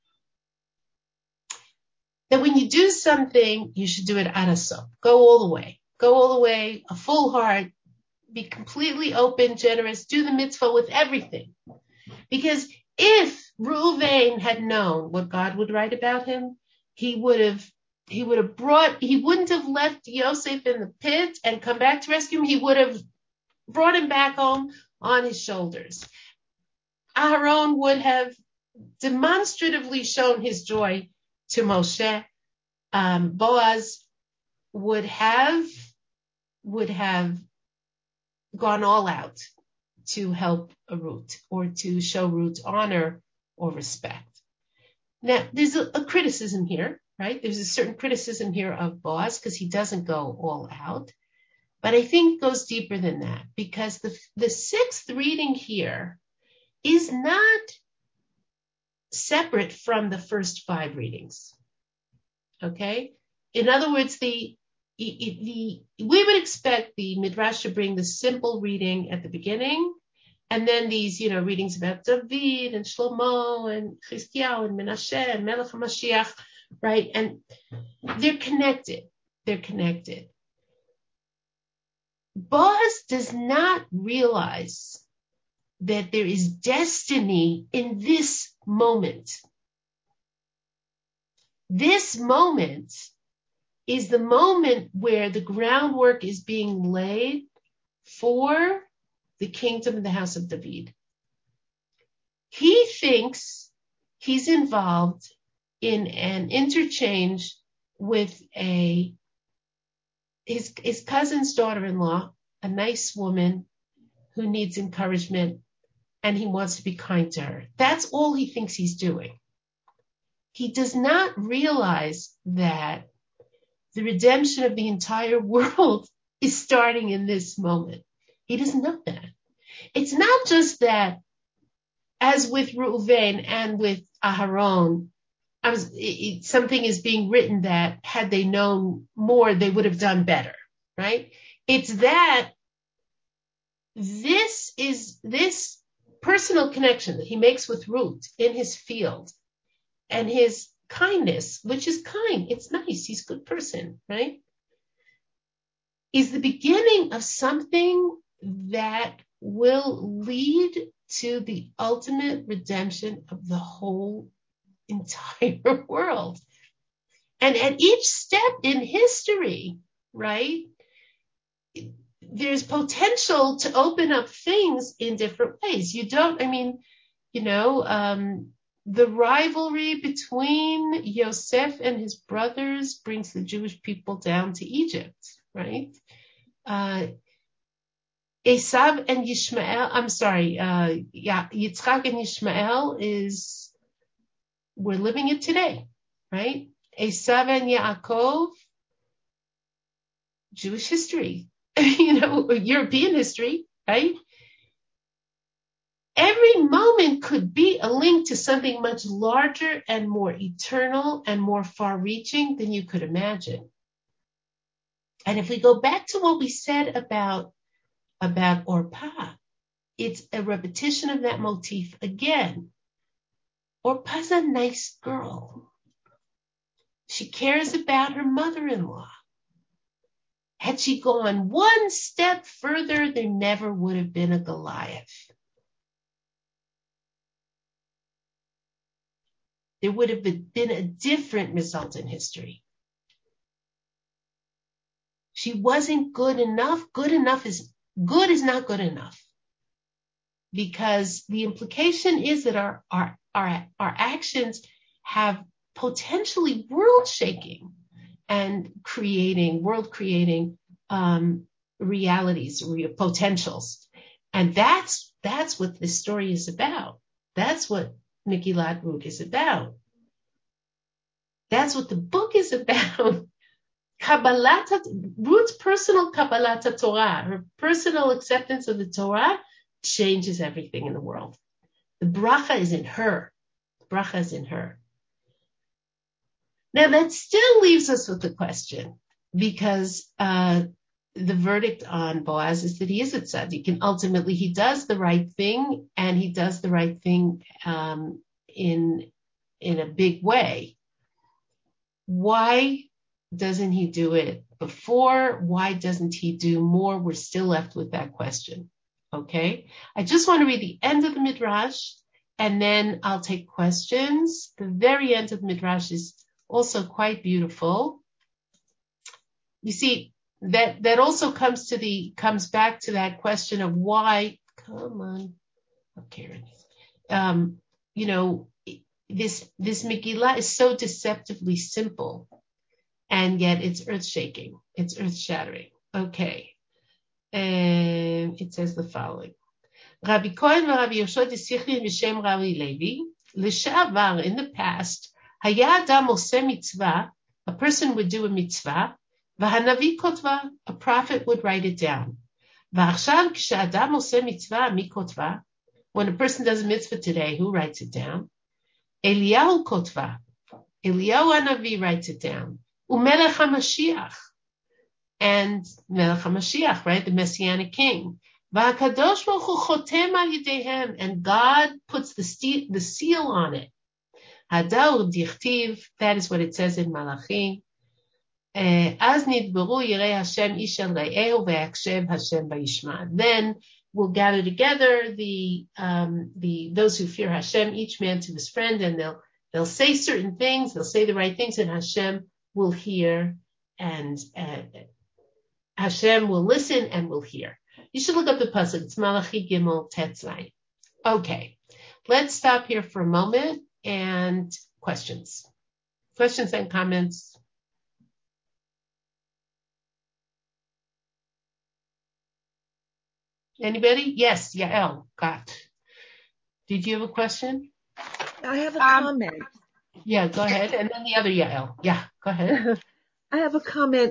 S1: That when you do something, you should do it arasot. Go all the way. Go all the way, a full heart, be completely open, generous, do the mitzvah with everything. Because if Reuven had known what God would write about him, he would have he would have brought, he wouldn't have left Yosef in the pit and come back to rescue him. He would have brought him back home on his shoulders. Aaron would have demonstratively shown his joy to Moshe, um, Boaz would have would have gone all out to help Ruth or to show Ruth honor or respect. Now, there's a, a criticism here, right? There's a certain criticism here of Boaz because he doesn't go all out. But I think it goes deeper than that because the, the sixth reading here is not separate from the first five readings. Okay? In other words, the, the we would expect the Midrash to bring the simple reading at the beginning, and then these, you know, readings about David and Shlomo and Chizkiyahu and Menashe and Melech HaMashiach, right? And they're connected. They're connected. Boaz does not realize that there is destiny in this moment. This moment is the moment where the groundwork is being laid for the kingdom of the house of David. He thinks he's involved in an interchange with a his, his cousin's daughter-in-law, a nice woman who needs encouragement, and he wants to be kind to her. That's all he thinks he's doing. He does not realize that the redemption of the entire world is starting in this moment. He doesn't know that. It's not just that, as with Reuven and with Aharon, I was, it, something is being written that had they known more, they would have done better, right? It's that this is this personal connection that he makes with Ruth in his field and his kindness, which is kind. It's nice. He's a good person, right? Is the beginning of something that will lead to the ultimate redemption of the whole entire world. And at each step in history, right, there's potential to open up things in different ways. You don't, I mean, you know, um, the rivalry between Yosef and his brothers brings the Jewish people down to Egypt, right? Uh, Esav and Yishmael, I'm sorry, uh, yeah, Yitzchak and Yishmael is, we're living it today, right? Esav and Yaakov, Jewish history, you know, European history, right? Every moment could be a link to something much larger and more eternal and more far-reaching than you could imagine. And if we go back to what we said about, about Orpah, it's a repetition of that motif again. Orpah's a nice girl. She cares about her mother-in-law. Had she gone one step further, there never would have been a Goliath. There would have been a different result in history. She wasn't good enough. Good enough is, good is not good enough. Because the implication is that our, our, our, our actions have potentially world-shaking and creating, world-creating um, realities, real potentials. And that's, that's what this story is about. That's what Megillat Ruth is about. That's what the book is about. Kabbalat, Ruth's personal Kabbalat Torah, her personal acceptance of the Torah, changes everything in the world. The bracha is in her. The bracha is in her. Now that still leaves us with the question, because uh, the verdict on Boaz is that he is a tzaddik, and ultimately he does the right thing, and he does the right thing um, in in a big way. Why doesn't he do it before? Why doesn't he do more? We're still left with that question. Okay, I just want to read the end of the Midrash, and then I'll take questions. The very end of the Midrash is also quite beautiful. You see, that that also comes to the comes back to that question of why. Come on, okay, um, you know, this, this Megillah is so deceptively simple, and yet it's earth-shaking. It's earth-shattering. Okay. And it says the following. Rabbi Cohen and Rabbi Yoshua Desichli Mishem Rabbi Levi, L'shavar, in the past, Haya Adam Oseh Mitzvah, a person would do a mitzvah, V'hanavi Kotva, a prophet would write it down. V'achshav K'sha'adam Oseh Mitzvah Mi Kotva, when a person does a mitzvah today, who writes it down? Eliyahu Kotva, Eliyahu Hanavi writes it down. Umelech HaMashiach, and Melech HaMashiach, right, the Messianic King. V'hakadosh Baruch Hu chotem al yedehem, and God puts the, st- the seal on it. Hadar dichtiv, that is what it says in Malachi. Az nidberu yirei Hashem ish el re'ehu ve'yakshev Hashem vayishma. Then we'll gather together the um, the those who fear Hashem, each man to his friend, and they'll they'll say certain things, they'll say the right things, and Hashem will hear, and uh, Hashem will listen and will hear. You should look up the pasuk. It's Malachi Gimel Tetzai. Okay, let's stop here for a moment and questions, questions and comments. Anybody? Yes, Yael, got. Did you have a question?
S4: I have a
S3: Um,
S4: comment.
S1: Yeah, go ahead. And then the other Yael. Yeah, go ahead.
S4: I have a comment.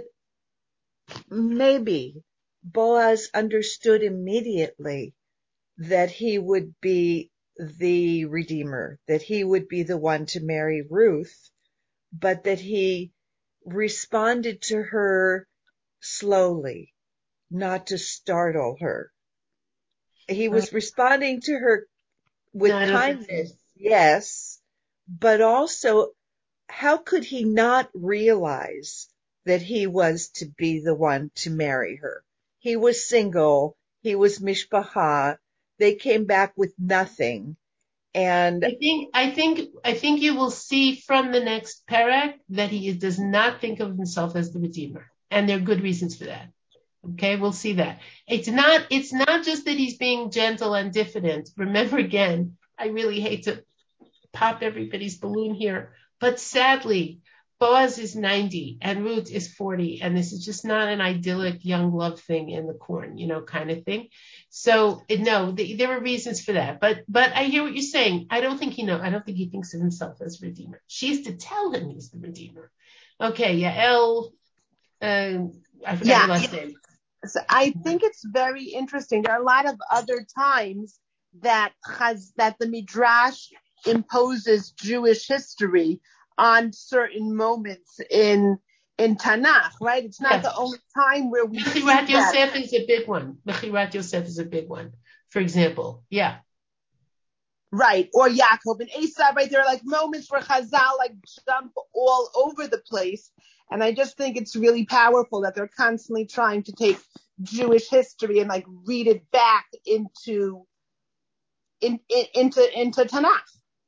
S4: Maybe Boaz understood immediately that he would be the Redeemer, that he would be the one to marry Ruth, but that he responded to her slowly, not to startle her. He was responding to her with
S1: No, I don't think so.
S4: kindness, yes, but also, how could he not realize that he was to be the one to marry her? He was single. He was mishpacha. They came back with nothing. And
S1: I think, I think, I think you will see from the next parak that he does not think of himself as the Redeemer, and there are good reasons for that. Okay, we'll see that. It's not, it's not just that he's being gentle and diffident. Remember again, I really hate to pop everybody's balloon here, but sadly, Boaz is ninety and Ruth is forty, and this is just not an idyllic young love thing in the corn, you know, kind of thing. So no, the, there are reasons for that, but but I hear what you're saying. I don't think he know. I don't think he thinks of himself as Redeemer. She's to tell him he's the Redeemer. Okay, Yael, uh, I forgot
S3: Yeah.
S1: your last name.
S3: So I think it's very interesting. There are a lot of other times that has, that the Midrash imposes Jewish history on certain moments in in Tanakh, right? It's not
S1: Yes.
S3: the only time where we see
S1: Mechirat
S3: that.
S1: Yosef is a big one. Mechirat Yosef is a big one, for example. Yeah.
S3: Right, or Yaakov and Esau, right? There are like moments where Chazal like jump all over the place. And I just think it's really powerful that they're constantly trying to take Jewish history and like read it back into in, in, into into Tanakh.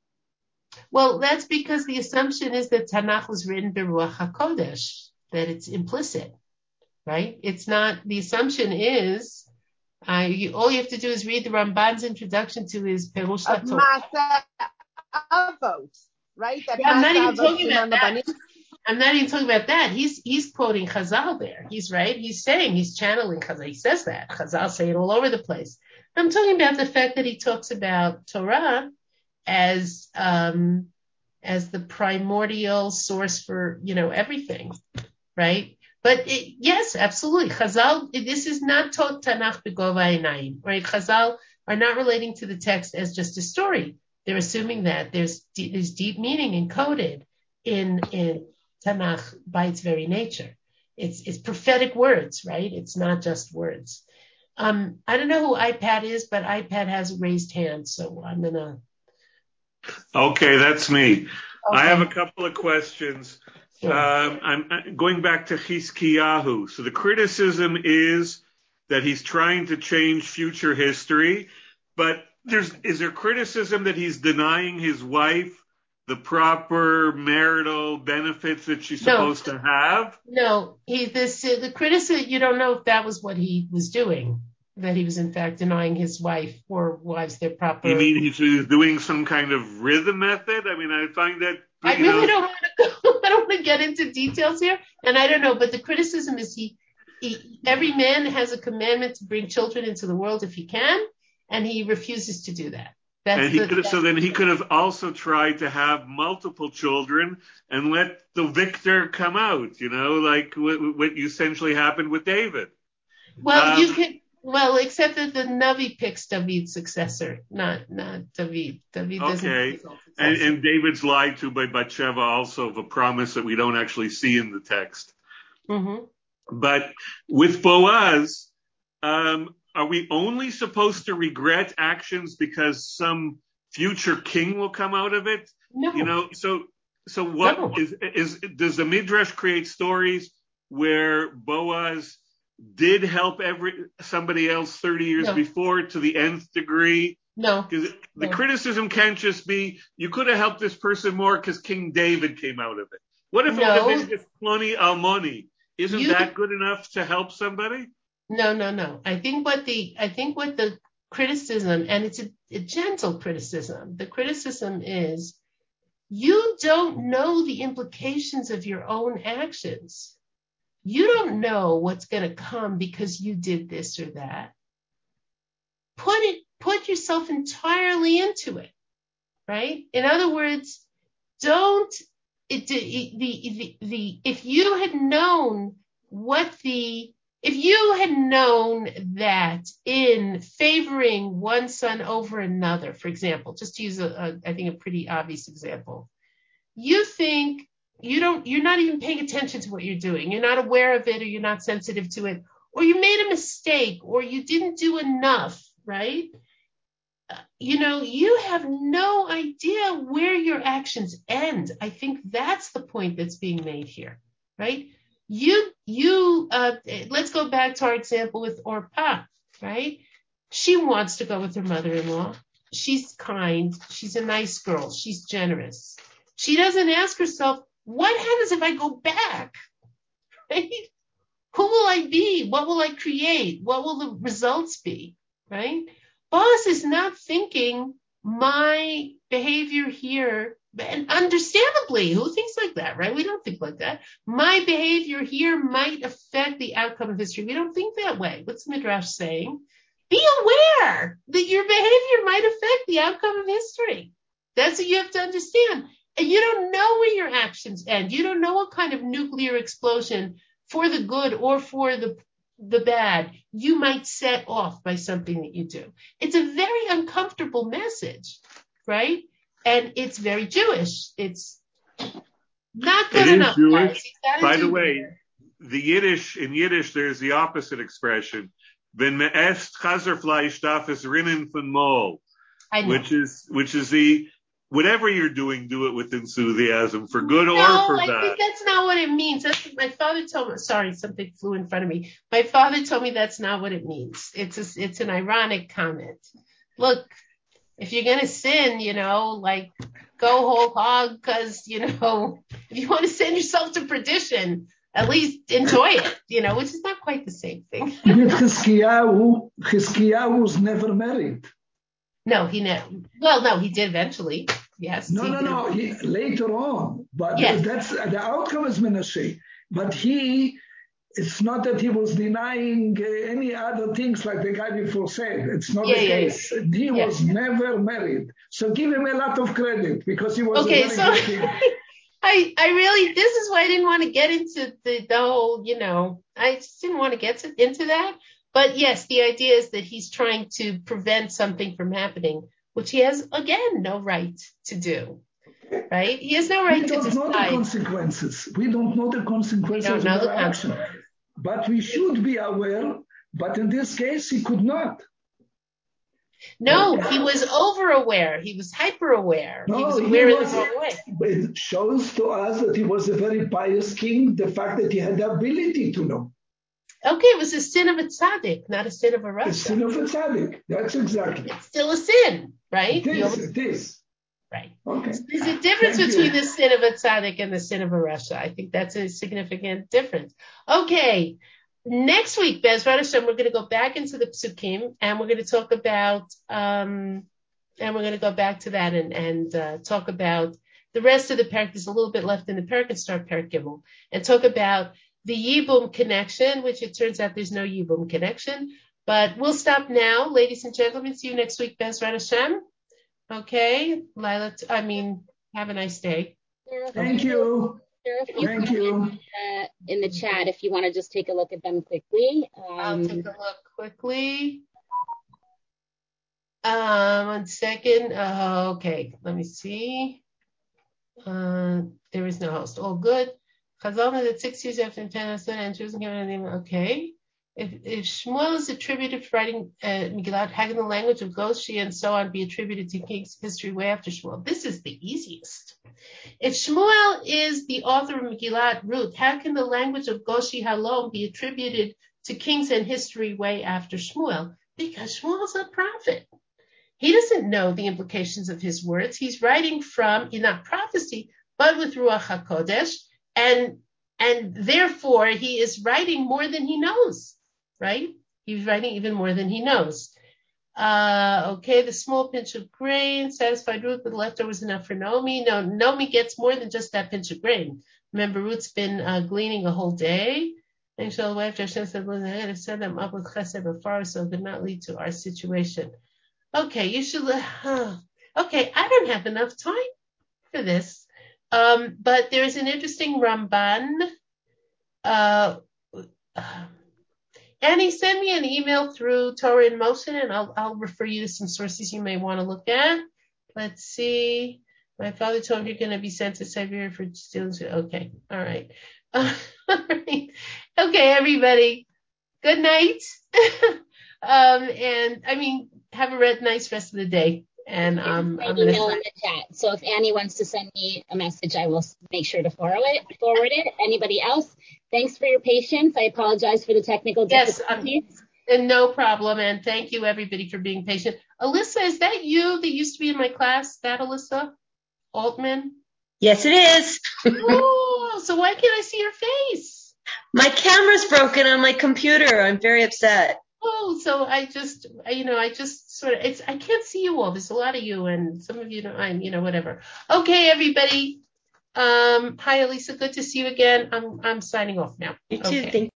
S1: Well, that's because the assumption is that Tanakh was written by Ruach HaKodesh, that it's implicit, right? It's not, the assumption is, uh, you, all you have to do is read the Ramban's introduction to his Perush
S3: Of
S1: HaTorah.
S3: Masa Avot, right? That
S1: Yeah, I'm not
S3: Masa
S1: even
S3: Avot
S1: talking about
S3: Siman
S1: that.
S3: Labanim.
S1: I'm not even talking about that. He's he's quoting Chazal there. He's right. He's saying, he's channeling Chazal. He says that. Chazal say it all over the place. I'm talking about the fact that he talks about Torah as um, as the primordial source for, you know, everything, right? But it, yes, absolutely. Chazal, this is not taught Tanakh b'gova einayim, right? Chazal are not relating to the text as just a story. They're assuming that there's there's deep meaning encoded in in Tanakh by its very nature. It's it's prophetic words, right? It's not just words. Um, I don't know who iPad is, but iPad has a raised hand, so I'm gonna.
S5: Okay, that's me.
S1: Okay.
S5: I have a couple of questions.
S1: Sure.
S5: Um, I'm I'm going back to Chizkiyahu. So the criticism is that he's trying to change future history, but there's is there criticism that he's denying his wife the proper marital benefits that she's
S1: No.
S5: supposed to have?
S1: No, he this uh, the criticism. You don't know if that was what he was doing. that he was in fact denying his wife or wives their proper.
S5: You mean he's, he's doing some kind of rhythm method? I mean, I find that.
S1: I really
S5: know,
S1: don't want to go. I don't want to get into details here, and I don't know. But the criticism is he, he, every man has a commandment to bring children into the world if he can, and he refuses to do that. That's
S5: and he
S1: the,
S5: could have, so then he could have also tried to have multiple children and let the victor come out. You know, like what, what essentially happened with David.
S1: Well,
S5: um,
S1: you could. Well, except that the Navi picks David's successor, not not David. David doesn't.
S5: Okay, and, and David's lied to by Bathsheba also of a promise that we don't actually see in the text.
S1: Mm-hmm.
S5: But with Boaz, um, are we only supposed to regret actions because some future king will come out of it?
S1: No.
S5: You know, so so what
S1: No.
S5: is is does the Midrash create stories where Boaz did help every somebody else thirty years
S1: No.
S5: before to the nth degree?
S1: No.
S5: Because the
S1: No.
S5: criticism can't just be you could have helped this person more because King David came out of it. What if
S1: No.
S5: it would have been just Ploni Almoni? Isn't
S1: You-
S5: that good enough to help somebody?
S1: No, no, no. I think what the I think what the criticism, and it's a, a gentle criticism. The criticism is you don't know the implications of your own actions. You don't know what's going to come because you did this or that. Put it, put yourself entirely into it, right? In other words, don't it, the, the, the, the, if you had known what the, if you had known that in favoring one son over another, for example, just to use a, a I think a pretty obvious example, you think you don't, you're not even paying attention to what you're doing. You're not aware of it, or you're not sensitive to it, or you made a mistake, or you didn't do enough, right? You know, you have no idea where your actions end. I think that's the point that's being made here, right? You, you, uh, let's go back to our example with Orpah, right? She wants to go with her mother-in-law. She's kind. She's a nice girl. She's generous. She doesn't ask herself, what happens if I go back, right? Who will I be? What will I create? What will the results be, right? Boaz is not thinking my behavior here, and understandably, who thinks like that, right? We don't think like that. My behavior here might affect the outcome of history. We don't think that way. What's Midrash saying? Be aware that your behavior might affect the outcome of history. That's what you have to understand. And you don't know where your actions end. You don't know what kind of nuclear explosion for the good or for the the bad you might set off by something that you do. It's a very uncomfortable message, right? And it's very Jewish. It's not good
S5: it
S1: enough.
S5: Is Jewish. By the
S1: do
S5: way, the Yiddish, in Yiddish, there's the opposite expression. Wenn me esst Chaserfleisch darf es rinnen von Mol. Which is, which is the, whatever you're doing, do it with enthusiasm, for good
S1: no,
S5: or for
S1: I
S5: bad.
S1: I think that's not what it means. That's what my father told me. Sorry, something flew in front of me. My father told me that's not what it means. It's a, it's an ironic comment. Look, if you're going to sin, you know, like go whole hog, because, you know, if you want to send yourself to perdition, at least enjoy it, you know, which is not quite the same thing.
S6: With Chizkiyahu, Chizkiyahu was never married.
S1: No, he never. Well, no, he did eventually. Yes.
S6: No,
S1: he
S6: no,
S1: did.
S6: no. He, later on, but
S1: Yes.
S6: that's the outcome is Menashe. But he, it's not that he was denying uh, any other things like the guy before said. It's not
S1: Yeah,
S6: the
S1: yeah,
S6: case.
S1: yeah.
S6: He
S1: Yeah.
S6: was never married. So give him a lot of credit because he was
S1: Okay,
S6: a very
S1: so
S6: good king.
S1: I, I really, this is why I didn't want to get into the, the whole, you know, I just didn't want to get to, into that. But yes, the idea is that he's trying to prevent something from happening, which he has, again, no right to do. Right? He has no right
S6: We
S1: to
S6: don't know the
S1: decide.
S6: consequences. We don't know the consequences
S1: We don't know
S6: of
S1: the
S6: our action. But we should be aware. But in this case, he could not.
S1: No, he was over aware. He was hyper aware.
S6: No,
S1: he was
S6: he
S1: aware in
S6: was-
S1: the wrong way.
S6: It shows to us that he was a very pious king, the fact that he had the ability to know.
S1: Okay, it was a sin of a tzaddik, not a sin of a
S6: The
S1: rasha.
S6: sin of a tzaddik. That's exactly.
S1: It's still a sin, right?
S6: It
S1: You
S6: is.
S1: always-
S6: It is.
S1: right.
S6: Okay.
S1: There's a difference
S6: Thank
S1: between
S6: you.
S1: the sin of a tzaddik and the sin of a rasha. I think that's a significant difference. Okay. Next week, Bezrat Hashem, we're going to go back into the Psukim, and we're going to talk about, um, and we're going to go back to that and, and uh, talk about the rest of the parak. There's a little bit left in the parak, and start parak Gimel, and talk about the Yibum connection, which it turns out there's no Yibum connection. But we'll stop now, ladies and gentlemen. See you next week, Bezrat Hashem. Okay, Lila, I mean, have a nice day.
S6: Thank you.
S7: There are a few
S6: Thank you.
S7: uh, in the chat if you want to just take a look at them quickly. Um,
S1: I'll take a look quickly. Um, one second. Uh, okay, let me see. Uh, there is no host. All good. Chazal that six years after Tanasson and she wasn't given a name. Okay. If, if Shmuel is attributed for writing uh, Megillat, how can the language of Goshi and so on be attributed to King's history way after Shmuel? This is the easiest. If Shmuel is the author of Megillat Ruth, how can the language of Goshi Halom be attributed to Kings and history way after Shmuel? Because Shmuel's a prophet. He doesn't know the implications of his words. He's writing from, not prophecy, but with Ruach HaKodesh, and and therefore he is writing more than he knows, right? He's writing even more than he knows. Uh, okay, the small pinch of grain satisfied Ruth, but the leftovers enough for Naomi. No, Naomi gets more than just that pinch of grain. Remember, Ruth's been uh, gleaning a whole day. And so the wife Hashem said, "Well, I had to set them up with chesed b'far, so it could not lead to our situation." Okay, you should. Uh, okay, I don't have enough time for this, um, but there is an interesting Ramban. Uh, Annie, send me an email through Torah in Motion, and I'll I'll refer you to some sources you may want to look at. Let's see. My father told me you're going to be sent to Siberia for stealing. Okay, all right, uh, all right. Okay, everybody. Good night. um, and I mean, have a red, nice rest of the day. And um,
S7: my
S1: I'm
S7: email
S1: gonna...
S7: in the chat. So if Annie wants to send me a message, I will make sure to forward it. Forward it. Anybody else? Thanks for your patience. I apologize for the technical difficulties.
S1: Yes, um, and no problem. And thank you, everybody, for being patient. Alyssa, is that you that used to be in my class? That Alyssa Altman?
S8: Yes, it is.
S1: Oh, so why can't I see your face?
S8: My camera's broken on my computer. I'm very upset.
S1: Oh, so I just, you know, I just sort of, it's, I can't see you all. There's a lot of you, and some of you don't, I'm, you know, whatever. Okay, everybody. Um, hi, Elisa. Good to see you again. I'm, I'm signing off now.
S8: You too.
S1: Okay.
S8: Thank